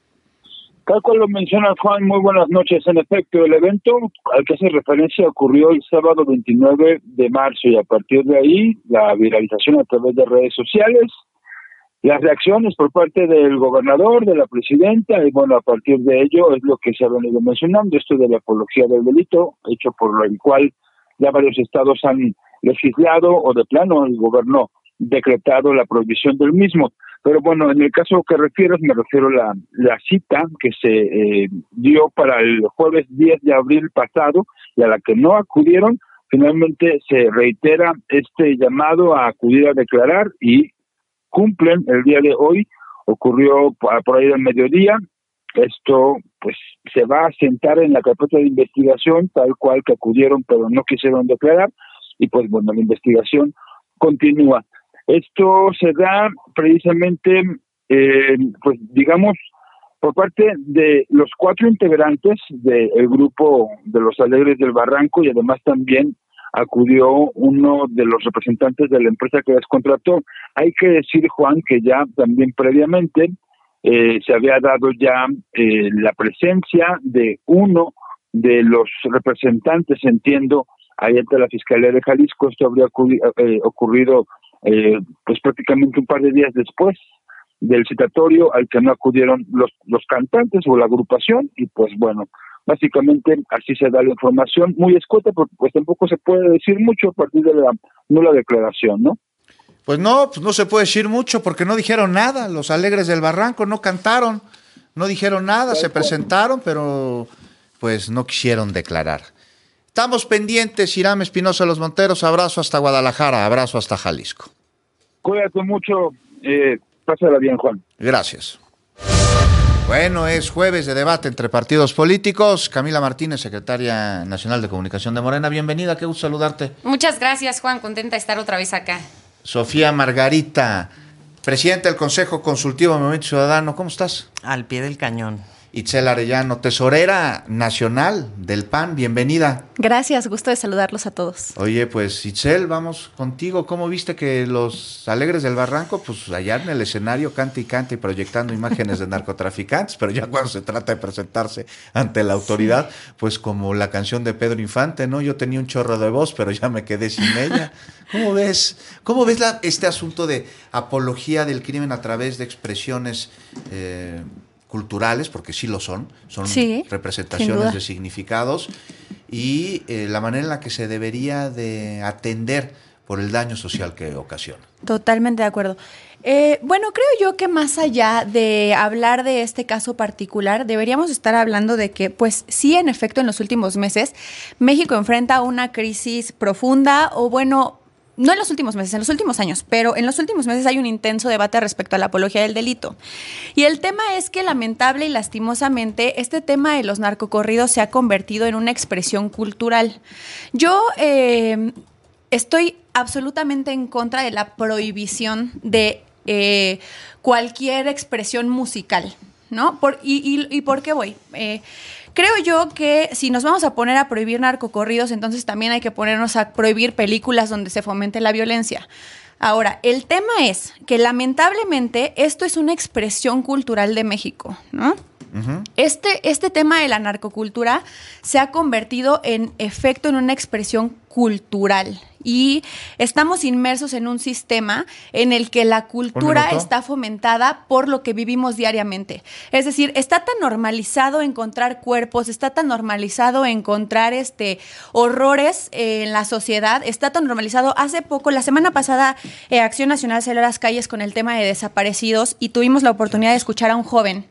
K: Tal cual lo menciona Juan, muy buenas noches. En efecto, el evento al que hace referencia ocurrió el sábado veintinueve de marzo y a partir de ahí la viralización a través de redes sociales, las reacciones por parte del gobernador, de la presidenta y bueno, a partir de ello es lo que se ha venido mencionando, esto de la apología del delito, hecho por el cual ya varios estados han legislado o de plano el gobierno decretado la prohibición del mismo. Pero bueno, en el caso que refieres, me refiero a la, la cita que se eh, dio para el jueves diez de abril pasado y a la que no acudieron. Finalmente se reitera este llamado a acudir a declarar y cumplen el día de hoy. Ocurrió por ahí del mediodía. Esto pues se va a sentar en la carpeta de investigación tal cual que acudieron pero no quisieron declarar y pues bueno, la investigación continúa. Esto se da precisamente, eh, pues digamos, por parte de los cuatro integrantes del grupo de los Alegres del Barranco y además también acudió uno de los representantes de la empresa que les contrató. Hay que decir, Juan, que ya también previamente eh, se había dado ya eh, la presencia de uno de los representantes, entiendo, ahí ante la Fiscalía de Jalisco. Esto habría ocurrido, eh, ocurrido Eh, pues prácticamente un par de días después del citatorio al que no acudieron los, los cantantes o la agrupación y pues bueno, básicamente así se da la información, muy escueta porque pues tampoco se puede decir mucho a partir de la nula declaración, ¿no?
C: Pues no, pues no se puede decir mucho porque no dijeron nada, los Alegres del Barranco no cantaron, no dijeron nada, se presentaron pero pues no quisieron declarar. Estamos pendientes, Irán Espinosa de los Monteros, abrazo hasta Guadalajara, abrazo hasta Jalisco.
K: Cuídate mucho, eh, pásala bien, Juan.
C: Gracias. Bueno, es jueves de debate entre partidos políticos. Camila Martínez, secretaria nacional de Comunicación de Morena, bienvenida, qué gusto saludarte.
L: Muchas gracias, Juan, contenta de estar otra vez acá.
C: Sofía Margarita, presidenta del Consejo Consultivo de Movimiento Ciudadano, ¿cómo estás?
W: Al pie del cañón.
C: Itzel Arellano, tesorera nacional del P A N, bienvenida.
X: Gracias, gusto de saludarlos a todos.
C: Oye, pues Itzel, vamos contigo. ¿Cómo viste que los Alegres del Barranco, pues allá en el escenario canta y canta y proyectando imágenes de narcotraficantes, pero ya cuando se trata de presentarse ante la autoridad, sí, pues como la canción de Pedro Infante, ¿no? Yo tenía un chorro de voz, pero ya me quedé sin ella. ¿Cómo ves? ¿Cómo ves la, este asunto de apología del crimen a través de expresiones eh, culturales, porque sí lo son, son sí, representaciones de significados, y eh, la manera en la que se debería de atender por el daño social que ocasiona?
X: Totalmente de acuerdo. Eh, bueno, creo yo que más allá de hablar de este caso particular, deberíamos estar hablando de que, pues sí, en efecto, en los últimos meses, México enfrenta una crisis profunda, o bueno, no en los últimos meses, en los últimos años, pero en los últimos meses hay un intenso debate respecto a la apología del delito. Y el tema es que lamentable y lastimosamente este tema de los narcocorridos se ha convertido en una expresión cultural. Yo eh, estoy absolutamente en contra de la prohibición de eh, cualquier expresión musical, ¿no? Por, y, y, ¿Y por qué voy? Eh, Creo yo que si nos vamos a poner a prohibir narcocorridos, entonces también hay que ponernos a prohibir películas donde se fomente la violencia. Ahora, el tema es que lamentablemente esto es una expresión cultural de México, ¿no? Uh-huh. Este, este tema de la narcocultura se ha convertido en efecto en una expresión cultural y estamos inmersos en un sistema en el que la cultura está fomentada por lo que vivimos diariamente. Es decir, está tan normalizado encontrar cuerpos, está tan normalizado encontrar este, horrores eh, en la sociedad, está tan normalizado. Hace poco, la semana pasada, eh, Acción Nacional salió a las calles con el tema de desaparecidos y tuvimos la oportunidad de escuchar a un joven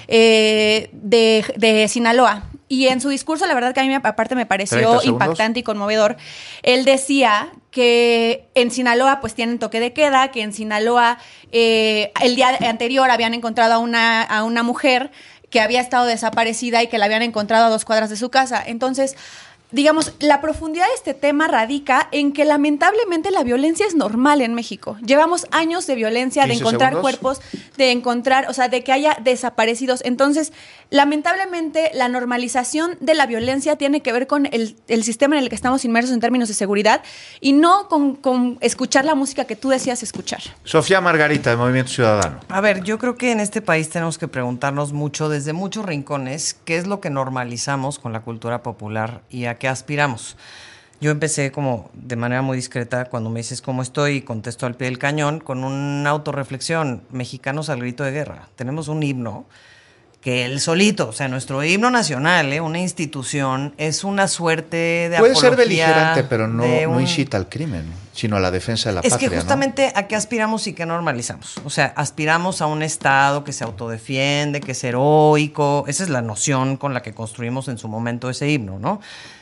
X: eh, de, de Sinaloa. Y en su discurso, la verdad que a mí aparte me pareció impactante y conmovedor. Él decía que en Sinaloa pues tienen toque de queda, que en Sinaloa eh, el día anterior habían encontrado a una, a una mujer que había estado desaparecida y que la habían encontrado a dos cuadras de su casa. Entonces, digamos, la profundidad de este tema radica en que lamentablemente la violencia es normal en México. Llevamos años de violencia, de encontrar segundos. cuerpos, de encontrar, o sea, de que haya desaparecidos. Entonces, lamentablemente la normalización de la violencia tiene que ver con el, el sistema en el que estamos inmersos en términos de seguridad y no con, con escuchar la música que tú decías escuchar.
C: Sofía Margarita, de Movimiento Ciudadano.
M: A ver, yo creo que en este país tenemos que preguntarnos mucho, desde muchos rincones, qué es lo que normalizamos con la cultura popular y a qué aspiramos. Yo empecé como de manera muy discreta cuando me dices cómo estoy y contesto al pie del cañón con una autorreflexión. Mexicanos al grito de guerra. Tenemos un himno que él solito, o sea, nuestro himno nacional, ¿eh? Una institución, es una suerte de
C: Puede
M: apología
C: ser beligerante, pero no,
M: un...
C: no incita al crimen, sino a la defensa de la
M: es
C: patria.
M: Es que justamente,
C: ¿no?
M: ¿A qué aspiramos y qué normalizamos? O sea, aspiramos a un Estado que se autodefiende, que es heroico. Esa es la noción con la que construimos en su momento ese himno, ¿no?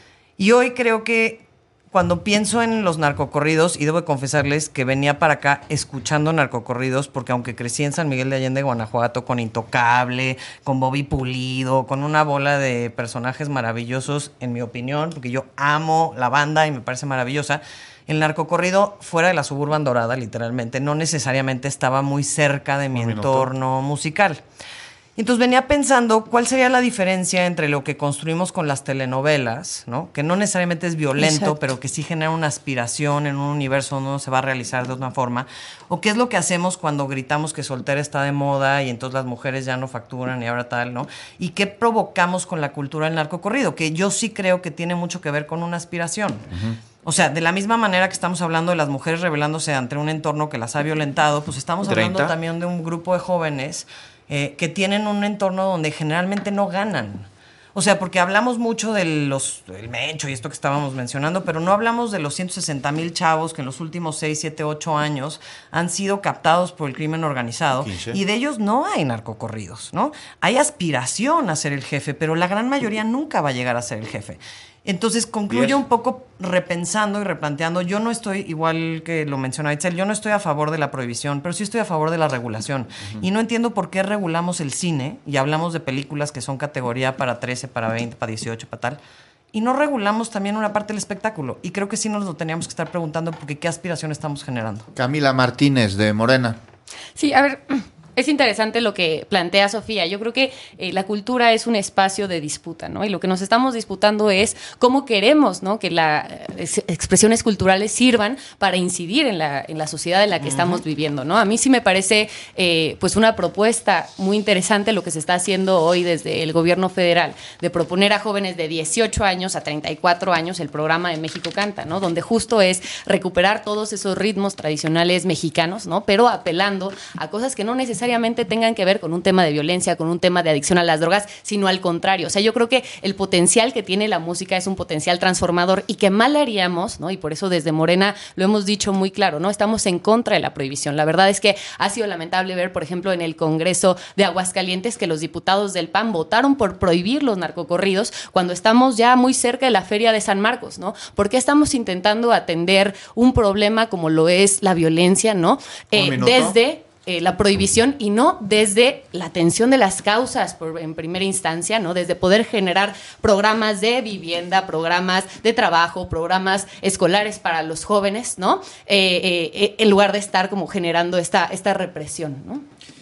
M: Y hoy creo que cuando pienso en los narcocorridos, y debo de confesarles que venía para acá escuchando narcocorridos, porque aunque crecí en San Miguel de Allende, Guanajuato, con Intocable, con Bobby Pulido, con una bola de personajes maravillosos, en mi opinión, porque yo amo la banda y me parece maravillosa, el narcocorrido fuera de la Suburban Dorada, literalmente, no necesariamente estaba muy cerca de mi entorno musical. Entonces venía pensando cuál sería la diferencia entre lo que construimos con las telenovelas, ¿no? Que no necesariamente es violento, exacto, pero que sí genera una aspiración en un universo donde uno se va a realizar de otra forma, o qué es lo que hacemos cuando gritamos que soltera está de moda y entonces las mujeres ya no facturan y ahora tal, ¿no? Y qué provocamos con la cultura del narcocorrido, que yo sí creo que tiene mucho que ver con una aspiración. Uh-huh. O sea, de la misma manera que estamos hablando de las mujeres rebelándose ante un entorno que las ha violentado, pues estamos hablando treinta también de un grupo de jóvenes Eh, que tienen un entorno donde generalmente no ganan. O sea, porque hablamos mucho de los, del Mencho y esto que estábamos mencionando, pero no hablamos de los ciento sesenta mil chavos que en los últimos seis, siete, ocho años han sido captados por el crimen organizado. quince Y de ellos no hay narcocorridos, ¿no? Hay aspiración a ser el jefe, pero la gran mayoría nunca va a llegar a ser el jefe. Entonces concluyo un poco repensando y replanteando. Yo no estoy, igual que lo mencionó Itzel, yo no estoy a favor de la prohibición, pero sí estoy a favor de la regulación. Uh-huh. Y no entiendo por qué regulamos el cine y hablamos de películas que son categoría para trece, para veinte, para dieciocho, para tal, y no regulamos también una parte del espectáculo. Y creo que sí nos lo teníamos que estar preguntando porque qué aspiración estamos generando.
C: Camila Martínez, de Morena.
L: Sí, a ver... Es interesante lo que plantea Sofía. Yo creo que eh, la cultura es un espacio de disputa, ¿no? Y lo que nos estamos disputando es cómo queremos, ¿no?, que las eh, expresiones culturales sirvan para incidir en la, en la sociedad en la que uh-huh. estamos viviendo, ¿no? A mí sí me parece eh, pues una propuesta muy interesante lo que se está haciendo hoy desde el gobierno federal, de proponer a jóvenes de dieciocho años a treinta y cuatro años el programa de México Canta, ¿no? Donde justo es recuperar todos esos ritmos tradicionales mexicanos, ¿no? Pero apelando a cosas que no necesariamente necesariamente tengan que ver con un tema de violencia, con un tema de adicción a las drogas, sino al contrario. O sea, yo creo que el potencial que tiene la música es un potencial transformador y que mal haríamos, ¿no? Y por eso desde Morena lo hemos dicho muy claro, ¿no? Estamos en contra de la prohibición. La verdad es que ha sido lamentable ver, por ejemplo, en el Congreso de Aguascalientes que los diputados del P A N votaron por prohibir los narcocorridos cuando estamos ya muy cerca de la Feria de San Marcos, ¿no? ¿Por qué estamos intentando atender un problema como lo es la violencia, ¿no? Eh, desde... Eh, la prohibición y no desde la atención de las causas por, en primera instancia, ¿no? Desde poder generar programas de vivienda, programas de trabajo, programas escolares para los jóvenes, ¿no? Eh, eh, en lugar de estar como generando esta, esta represión, ¿no?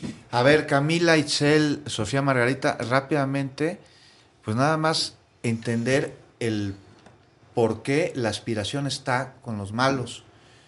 C: A ver, Camila, Itzel, Sofía Margarita, rápidamente, pues nada más entender el por qué la aspiración está con los malos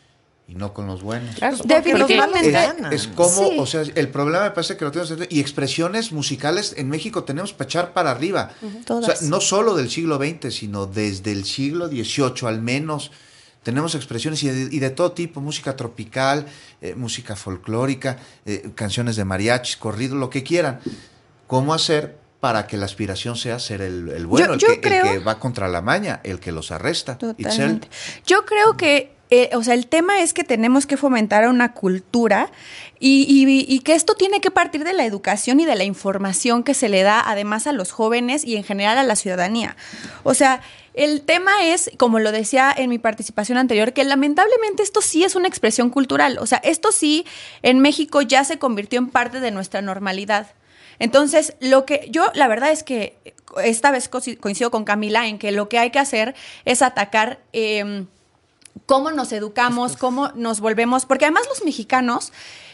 C: y no con los buenos.
X: Claro, definitivamente.
C: Es, es como, sí. O sea, el problema me parece que lo tenemos, y expresiones musicales en México tenemos para echar para arriba. Uh-huh. O sea, no solo del siglo veinte, sino desde el siglo dieciocho al menos. Tenemos expresiones y de, y de todo tipo, música tropical, eh, música folclórica, eh, canciones de mariachis, corrido, lo que quieran. ¿Cómo hacer para que la aspiración sea ser el, el bueno, yo, yo el, que, creo... el que va contra la maña, el que los arresta?
X: Totalmente. Yo creo que Eh, o sea, el tema es que tenemos que fomentar una cultura y, y, y que esto tiene que partir de la educación y de la información que se le da además a los jóvenes y en general a la ciudadanía. O sea, el tema es, como lo decía en mi participación anterior, que lamentablemente esto sí es una expresión cultural. O sea, esto sí en México ya se convirtió en parte de nuestra normalidad. Entonces, lo que yo, la verdad es que esta vez coincido con Camila en que lo que hay que hacer es atacar... Eh, cómo nos educamos, cómo nos volvemos, porque además los mexicanos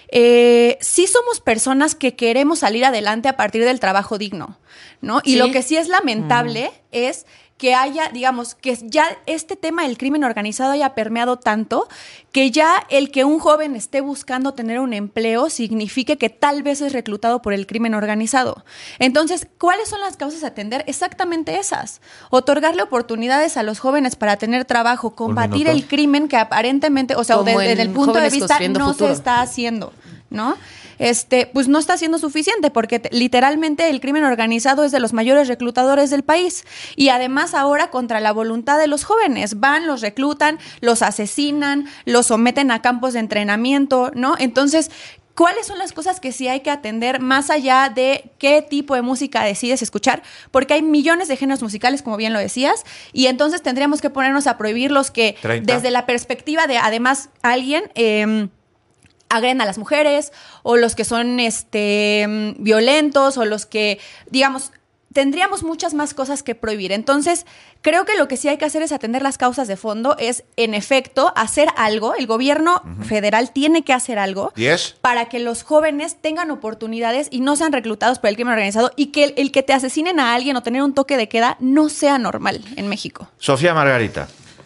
X: eh, sí somos personas que queremos salir adelante a partir del trabajo digno, ¿no? Y
L: Sí.
X: lo que sí es lamentable mm. es que haya, digamos, que ya este tema del crimen organizado haya permeado tanto que ya el que un joven esté buscando tener un empleo signifique que tal vez es reclutado por el crimen organizado. Entonces, ¿cuáles son las causas a atender? Exactamente esas. Otorgarle oportunidades a los jóvenes para tener trabajo, combatir el crimen que aparentemente, o sea,
L: Como
X: desde
L: en
X: el punto de
L: Jóvenes
X: vista
L: Construyendo
X: no
L: Futuro.
X: se está haciendo, ¿no? Este, pues no está siendo suficiente porque te, literalmente el crimen organizado es de los mayores reclutadores del país y además ahora contra la voluntad de los jóvenes van, los reclutan, los asesinan, los someten a campos de entrenamiento, ¿no? Entonces, ¿cuáles son las cosas que sí hay que atender más allá de qué tipo de música decides escuchar? Porque hay millones de géneros musicales, como bien lo decías, y entonces tendríamos que ponernos a prohibir los que
C: treinta.
X: desde la perspectiva de además alguien eh, agreden a las mujeres o los que son este, violentos o los que, digamos, tendríamos muchas más cosas que prohibir. Entonces, creo que lo que sí hay que hacer es atender las causas de fondo, es, en efecto, hacer algo. El gobierno uh-huh. federal tiene que hacer algo
C: ¿Diez?
X: para que los jóvenes tengan oportunidades y no sean reclutados por el crimen organizado y que el, el que te asesinen a alguien o tener un toque de queda no sea normal en México.
C: Sofía Margarita.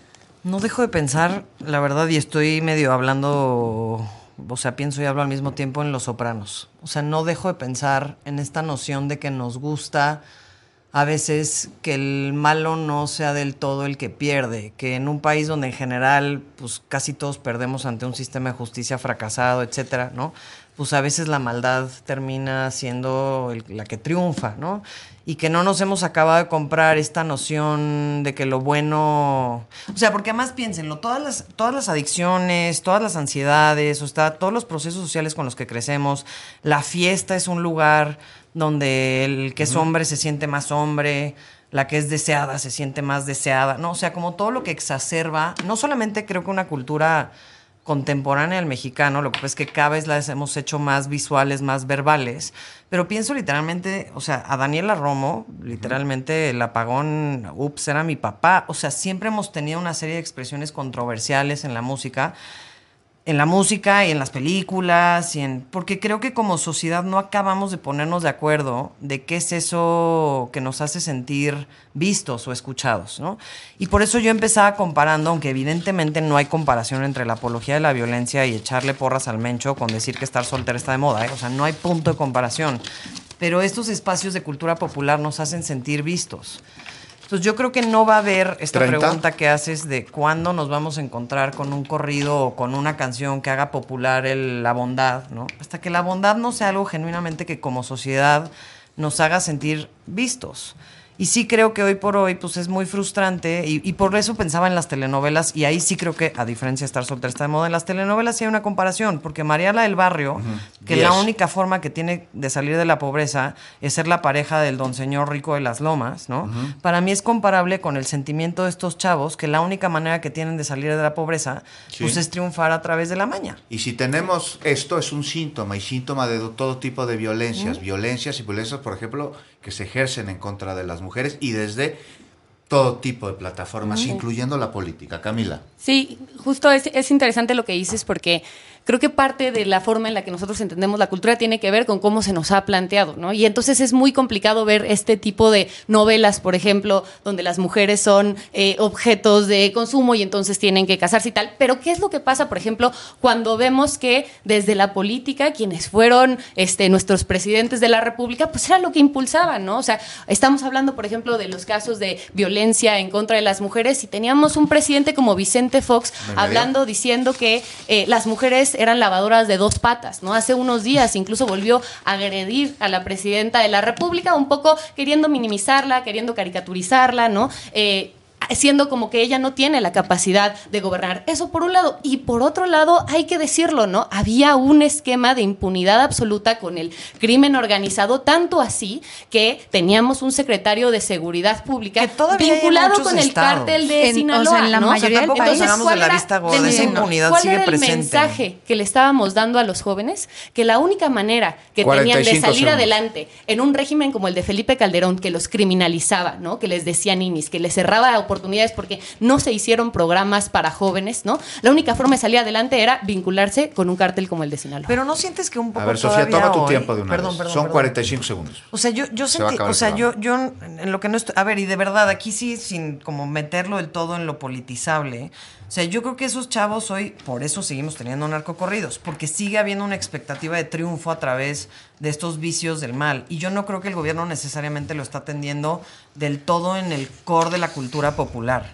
M: No dejo de pensar, la verdad, y estoy medio hablando... O sea, pienso y hablo al mismo tiempo en Los Sopranos. O sea, no dejo de pensar en esta noción de que nos gusta a veces que el malo no sea del todo el que pierde, que en un país donde en general pues casi todos perdemos ante un sistema de justicia fracasado, etcétera, ¿no? Pues a veces la maldad termina siendo el, la que triunfa, ¿no? Y que no nos hemos acabado de comprar esta noción de que lo bueno... O sea, porque además piénsenlo, todas las, todas las adicciones, todas las ansiedades, o sea, todos los procesos sociales con los que crecemos, la fiesta es un lugar donde el que es hombre se siente más hombre, la que es deseada se siente más deseada, ¿no? O sea, como todo lo que exacerba, no solamente creo que una cultura contemporánea del mexicano, lo que pasa es que cada vez las hemos hecho más visuales, más verbales, pero pienso literalmente, o sea, a Daniela Romo, literalmente el apagón, ups, era mi papá, o sea, siempre hemos tenido una serie de expresiones controversiales en la música, en la música y en las películas, y en, porque creo que como sociedad no acabamos de ponernos de acuerdo de qué es eso que nos hace sentir vistos o escuchados, ¿no? Y por eso yo empezaba comparando, aunque evidentemente no hay comparación entre la apología de la violencia y echarle porras al mencho con decir que estar soltera está de moda, ¿eh? O sea, no hay punto de comparación. Pero estos espacios de cultura popular nos hacen sentir vistos. Entonces yo creo que no va a haber esta ¿treinta? Pregunta que haces de cuándo nos vamos a encontrar con un corrido o con una canción que haga popular el, la bondad, ¿no? Hasta que la bondad no sea algo genuinamente que como sociedad nos haga sentir vistos. Y sí creo que hoy por hoy pues es muy frustrante y, y por eso pensaba en las telenovelas y ahí sí creo que, a diferencia de estar soltera está de moda, en las telenovelas sí hay una comparación, porque Mariala del Barrio, uh-huh. que yes. la única forma que tiene de salir de la pobreza es ser la pareja del don señor rico de las lomas, ¿no? Uh-huh. Para mí es comparable con el sentimiento de estos chavos que la única manera que tienen de salir de la pobreza sí. pues es triunfar a través de la maña.
C: Y si tenemos esto es un síntoma y síntoma de todo tipo de violencias, uh-huh. violencias y violencias, por ejemplo, que se ejercen en contra de las mujeres y desde todo tipo de plataformas, uh-huh. incluyendo la política. Camila.
L: Sí, justo es, es interesante lo que dices porque creo que parte de la forma en la que nosotros entendemos la cultura tiene que ver con cómo se nos ha planteado, ¿no? Y entonces es muy complicado ver este tipo de novelas, por ejemplo, donde las mujeres son eh, objetos de consumo y entonces tienen que casarse y tal. Pero ¿qué es lo que pasa, por ejemplo, cuando vemos que desde la política quienes fueron este, nuestros presidentes de la República, pues era lo que impulsaban, ¿no? O sea, estamos hablando, por ejemplo, de los casos de violencia en contra de las mujeres y teníamos un presidente como Vicente Fox hablando, diciendo que eh, las mujeres eran lavadoras de dos patas, ¿no? Hace unos días incluso volvió a agredir a la presidenta de la República, un poco queriendo minimizarla, queriendo caricaturizarla, ¿no? Eh, siendo como que ella no tiene la capacidad de gobernar. Eso por un lado. Y por otro lado, hay que decirlo, ¿no? Había un esquema de impunidad absoluta con el crimen organizado, tanto así que teníamos un secretario de Seguridad Pública vinculado con el cártel de en, Sinaloa, o sea, en la ¿no? mayoría del país.
M: Entonces, ¿cuál era, de la vista gorda, de esa impunidad
L: ¿cuál
M: sigue
L: era el
M: presente?
L: mensaje que le estábamos dando a los jóvenes? Que la única manera que tenían de salir segundos. adelante en un régimen como el de Felipe Calderón, que los criminalizaba, ¿no? Que les decía ninis, que les cerraba oportunidades oportunidades porque no se hicieron programas para jóvenes, ¿no? La única forma de salir adelante era vincularse con un cártel como el de Sinaloa.
M: Pero ¿no sientes que un poco
C: A ver, Sofía, toma tu
M: hoy,
C: tiempo de una
M: perdón,
C: vez.
M: perdón,
C: Son
M: perdón.
C: cuarenta y cinco segundos.
M: O sea, yo, yo
C: Se va a
M: sentí,
C: acabar
M: o
C: el
M: sea, yo,
C: programa.
M: yo en lo que no estoy, a ver, y de verdad, aquí sí, sin como meterlo del todo en lo politizable, o sea, yo creo que esos chavos hoy, por eso seguimos teniendo narcocorridos, porque sigue habiendo una expectativa de triunfo a través de estos vicios del mal, y yo no creo que el gobierno necesariamente lo está atendiendo del todo en el core de la cultura popular.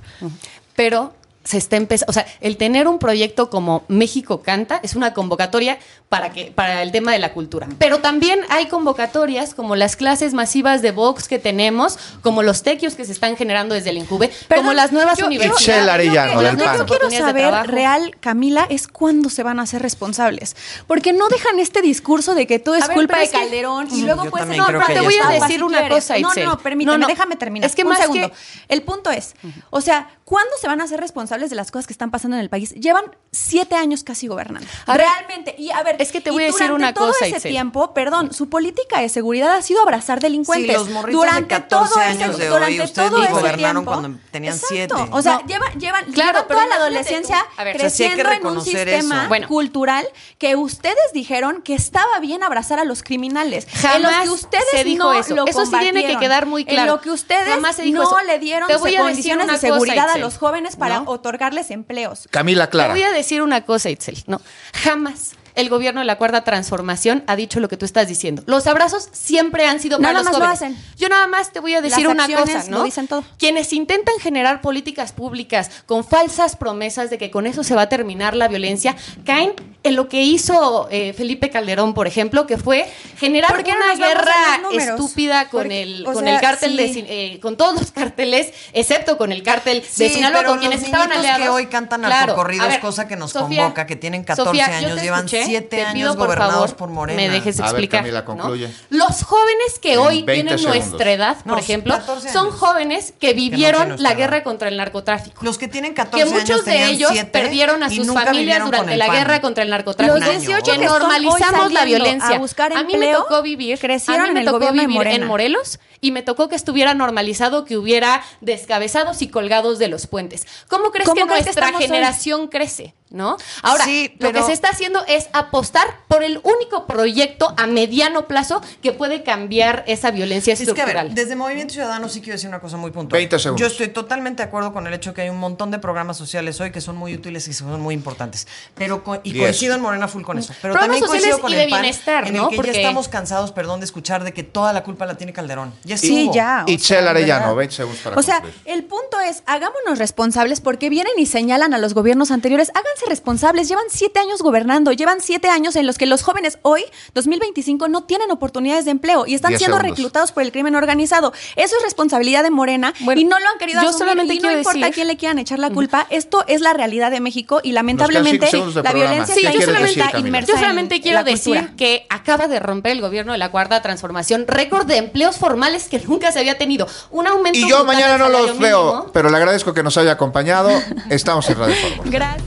L: Pero se está empezando, o sea, el tener un proyecto como México Canta es una convocatoria para que para el tema de la cultura. Pero también hay convocatorias como las clases masivas de Vox que tenemos, como los tequios que se están generando desde el Incube,
X: Perdón,
L: como las nuevas
X: yo-
L: universidades.
C: Itzel Arellano,
X: Yo,
C: del
X: yo
C: PAN.
X: quiero
L: Oportunidades de
X: saber,
L: trabajo.
X: real, Camila, es cuándo se van a hacer responsables. Porque no dejan este discurso de que todo es
L: A ver,
X: culpa
L: pero
X: de
L: es que-
X: Calderón y
L: Ujú.
X: luego
M: Yo
X: pues
M: también
X: no,
M: creo
X: pero
M: que
X: te
M: ya
X: voy a
M: está.
X: decir
L: Si
X: una
L: quieres.
X: cosa,
L: No,
X: Itzel.
L: no,
X: No, permíteme,
L: no, no.
X: déjame terminar.
L: Es que
X: un
L: más
X: segundo.
L: que-
X: El punto es, o sea, ¿cuándo se van a hacer responsables de las cosas que están pasando en el país? Llevan siete años casi gobernando.
L: A ver,
X: Realmente. Y a ver,
L: es que te
X: y
L: voy a decir
X: durante
L: una
X: todo
L: cosa,
X: ese
L: Itzel.
X: tiempo, perdón, su política de seguridad ha sido abrazar delincuentes.
M: Sí, los morritos
X: durante
M: de catorce
X: todo
M: años
X: ese,
M: de
X: durante
M: hoy, ustedes
X: todo
M: ni
X: ese
M: gobernaron
X: tiempo,
M: cuando tenían
X: exacto.
M: siete.
X: O sea,
L: No.
X: llevan, llevan,
L: Claro,
X: llevan
L: pero
X: toda la
L: imagínate
X: adolescencia
L: tú. A ver,
M: o sea, sí hay que
X: creciendo en un
M: reconocer
X: sistema
M: eso.
L: Bueno.
X: cultural que ustedes dijeron que estaba bien abrazar a los criminales.
L: Jamás
X: en lo que ustedes
L: se dijo
X: no
L: eso.
X: lo
L: Eso sí tiene que
X: combatieron.
L: quedar muy claro.
X: En lo que ustedes
L: Jamás se dijo
X: no
L: eso.
X: le dieron
L: Te voy a decir
X: condiciones
L: una
X: de
L: cosa,
X: seguridad a
L: Itzel.
X: los jóvenes para
L: ¿No?
X: otorgarles empleos.
C: Camila
L: Te
C: Clara.
L: voy a decir una cosa, Itzel. No, jamás el gobierno de la Cuarta Transformación ha dicho lo que tú estás diciendo. Los abrazos siempre han sido para
X: Nada
L: los
X: más lo
L: jóvenes.
X: hacen.
L: Yo nada más te voy a decir
X: Las
L: una
X: acciones
L: cosa, ¿no?
X: lo dicen todo.
L: Quienes intentan generar políticas públicas con falsas promesas de que con eso se va a terminar la violencia, caen en lo que hizo eh, Felipe Calderón, por ejemplo, que fue generar
X: ¿Por qué no
L: una
X: nos vamos a
L: guerra
X: los números?
L: estúpida con
X: Porque,
L: el
X: o
L: con
X: sea,
L: el cártel
X: sí.
L: de Sin- eh, con todos los cárteles, excepto con el cártel de
M: Sí,
L: Sinaloa,
M: pero
L: con quienes
M: los
L: estaban
M: niñitos
L: aliados.
M: que hoy cantan
L: Claro,
M: narcocorridos,
L: a ver,
M: cosa que nos
L: Sofía,
M: convoca, que tienen catorce
L: Sofía, yo
M: años,
L: te
M: llevan
L: escuché,
M: siete
L: te
M: años
L: pido, por
M: gobernados
L: favor,
M: por Morena.
L: me dejes
C: A ver,
L: explicar.
C: Camila,
L: ¿no?
C: concluye.
L: Los jóvenes que
C: En
L: hoy
C: veinte
L: tienen
C: segundos.
L: nuestra edad, por
M: No,
L: ejemplo,
M: catorce
L: son
M: años.
L: jóvenes que
M: no
L: vivieron
M: tienen nuestra
L: la guerra
M: edad.
L: contra el narcotráfico.
M: Los que tienen
L: Que
M: catorce años
L: muchos de
M: tenían
L: ellos
M: siete
L: perdieron a
M: y
L: sus
M: nunca
L: familias
M: vivieron con
L: durante
M: el
L: la
M: pan.
L: guerra contra el narcotráfico.
X: Los dieciocho
L: que
X: que están hoy
L: normalizamos la
X: saliendo
L: violencia.
X: a buscar
L: a mí me
X: empleo,
L: tocó vivir,
X: crecieron
L: a mí
X: en
L: me
X: el
L: tocó
X: gobierno de
L: vivir
X: Morena.
L: en Morelos y me tocó que estuviera normalizado que hubiera descabezados y colgados de los puentes. ¿Cómo crees
X: ¿Cómo
L: que
X: crees que
L: nuestra
X: estamos hoy?
L: generación crece? ¿No? Ahora,
M: Sí,
L: lo
M: pero-
L: que se está haciendo es apostar por el único proyecto a mediano plazo que puede cambiar esa violencia
M: Es que, a
L: estructural.
M: ver, desde Movimiento Ciudadano sí quiero decir una cosa muy puntual.
C: veinte segundos.
M: Yo estoy totalmente de acuerdo con el hecho que hay un montón de programas sociales hoy que son muy útiles y son muy importantes. Pero co- y
C: Diez.
M: coincido en Morena full con eso. Pero
L: Programas
M: también coincido
L: sociales
M: con
L: y de
M: el PAN,
L: bienestar,
M: en el
L: ¿no?
M: que
L: Porque-
M: ya estamos cansados, perdón, de escuchar de que toda la culpa la tiene Calderón. Ya
X: Sí,
M: estuvo.
X: ya. o
C: Itzel
X: sea,
C: Arellano,
X: ¿verdad?
C: veinte segundos para
X: O sea,
C: concluir.
X: el punto es, hagámonos responsables porque vienen y señalan a los gobiernos anteriores, háganse responsables, llevan siete años gobernando, llevan siete años en los que los jóvenes hoy, dos mil veinticinco, no tienen oportunidades de empleo y están
C: Diez
X: siendo
C: segundos.
X: reclutados por el crimen organizado. Eso es responsabilidad de Morena
L: Bueno,
X: y no lo han querido
L: yo
X: asumir
L: solamente
X: y no
L: quiero
X: importa
L: decir-
X: a quién le quieran echar la culpa, esto es la realidad de México y lamentablemente
C: cinco segundos de
X: la
C: programa.
X: violencia
C: ¿Qué
X: está
C: quieres decir,
X: inmersa,
C: Camila?
X: inmersa
L: Yo
X: en
L: solamente quiero
X: la
L: decir
X: cultura.
L: que acaba de romper el gobierno de la Cuarta Transformación récord de empleos formales que nunca se había tenido. Un aumento
C: Y yo
L: brutal
C: mañana
L: del
C: no
L: salario
C: los veo,
L: mínimo.
C: pero le agradezco que nos haya acompañado. Estamos en Radio Fórmula.
X: Gracias.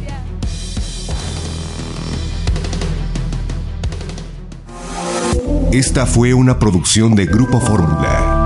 O: Esta fue una producción de Grupo Fórmula.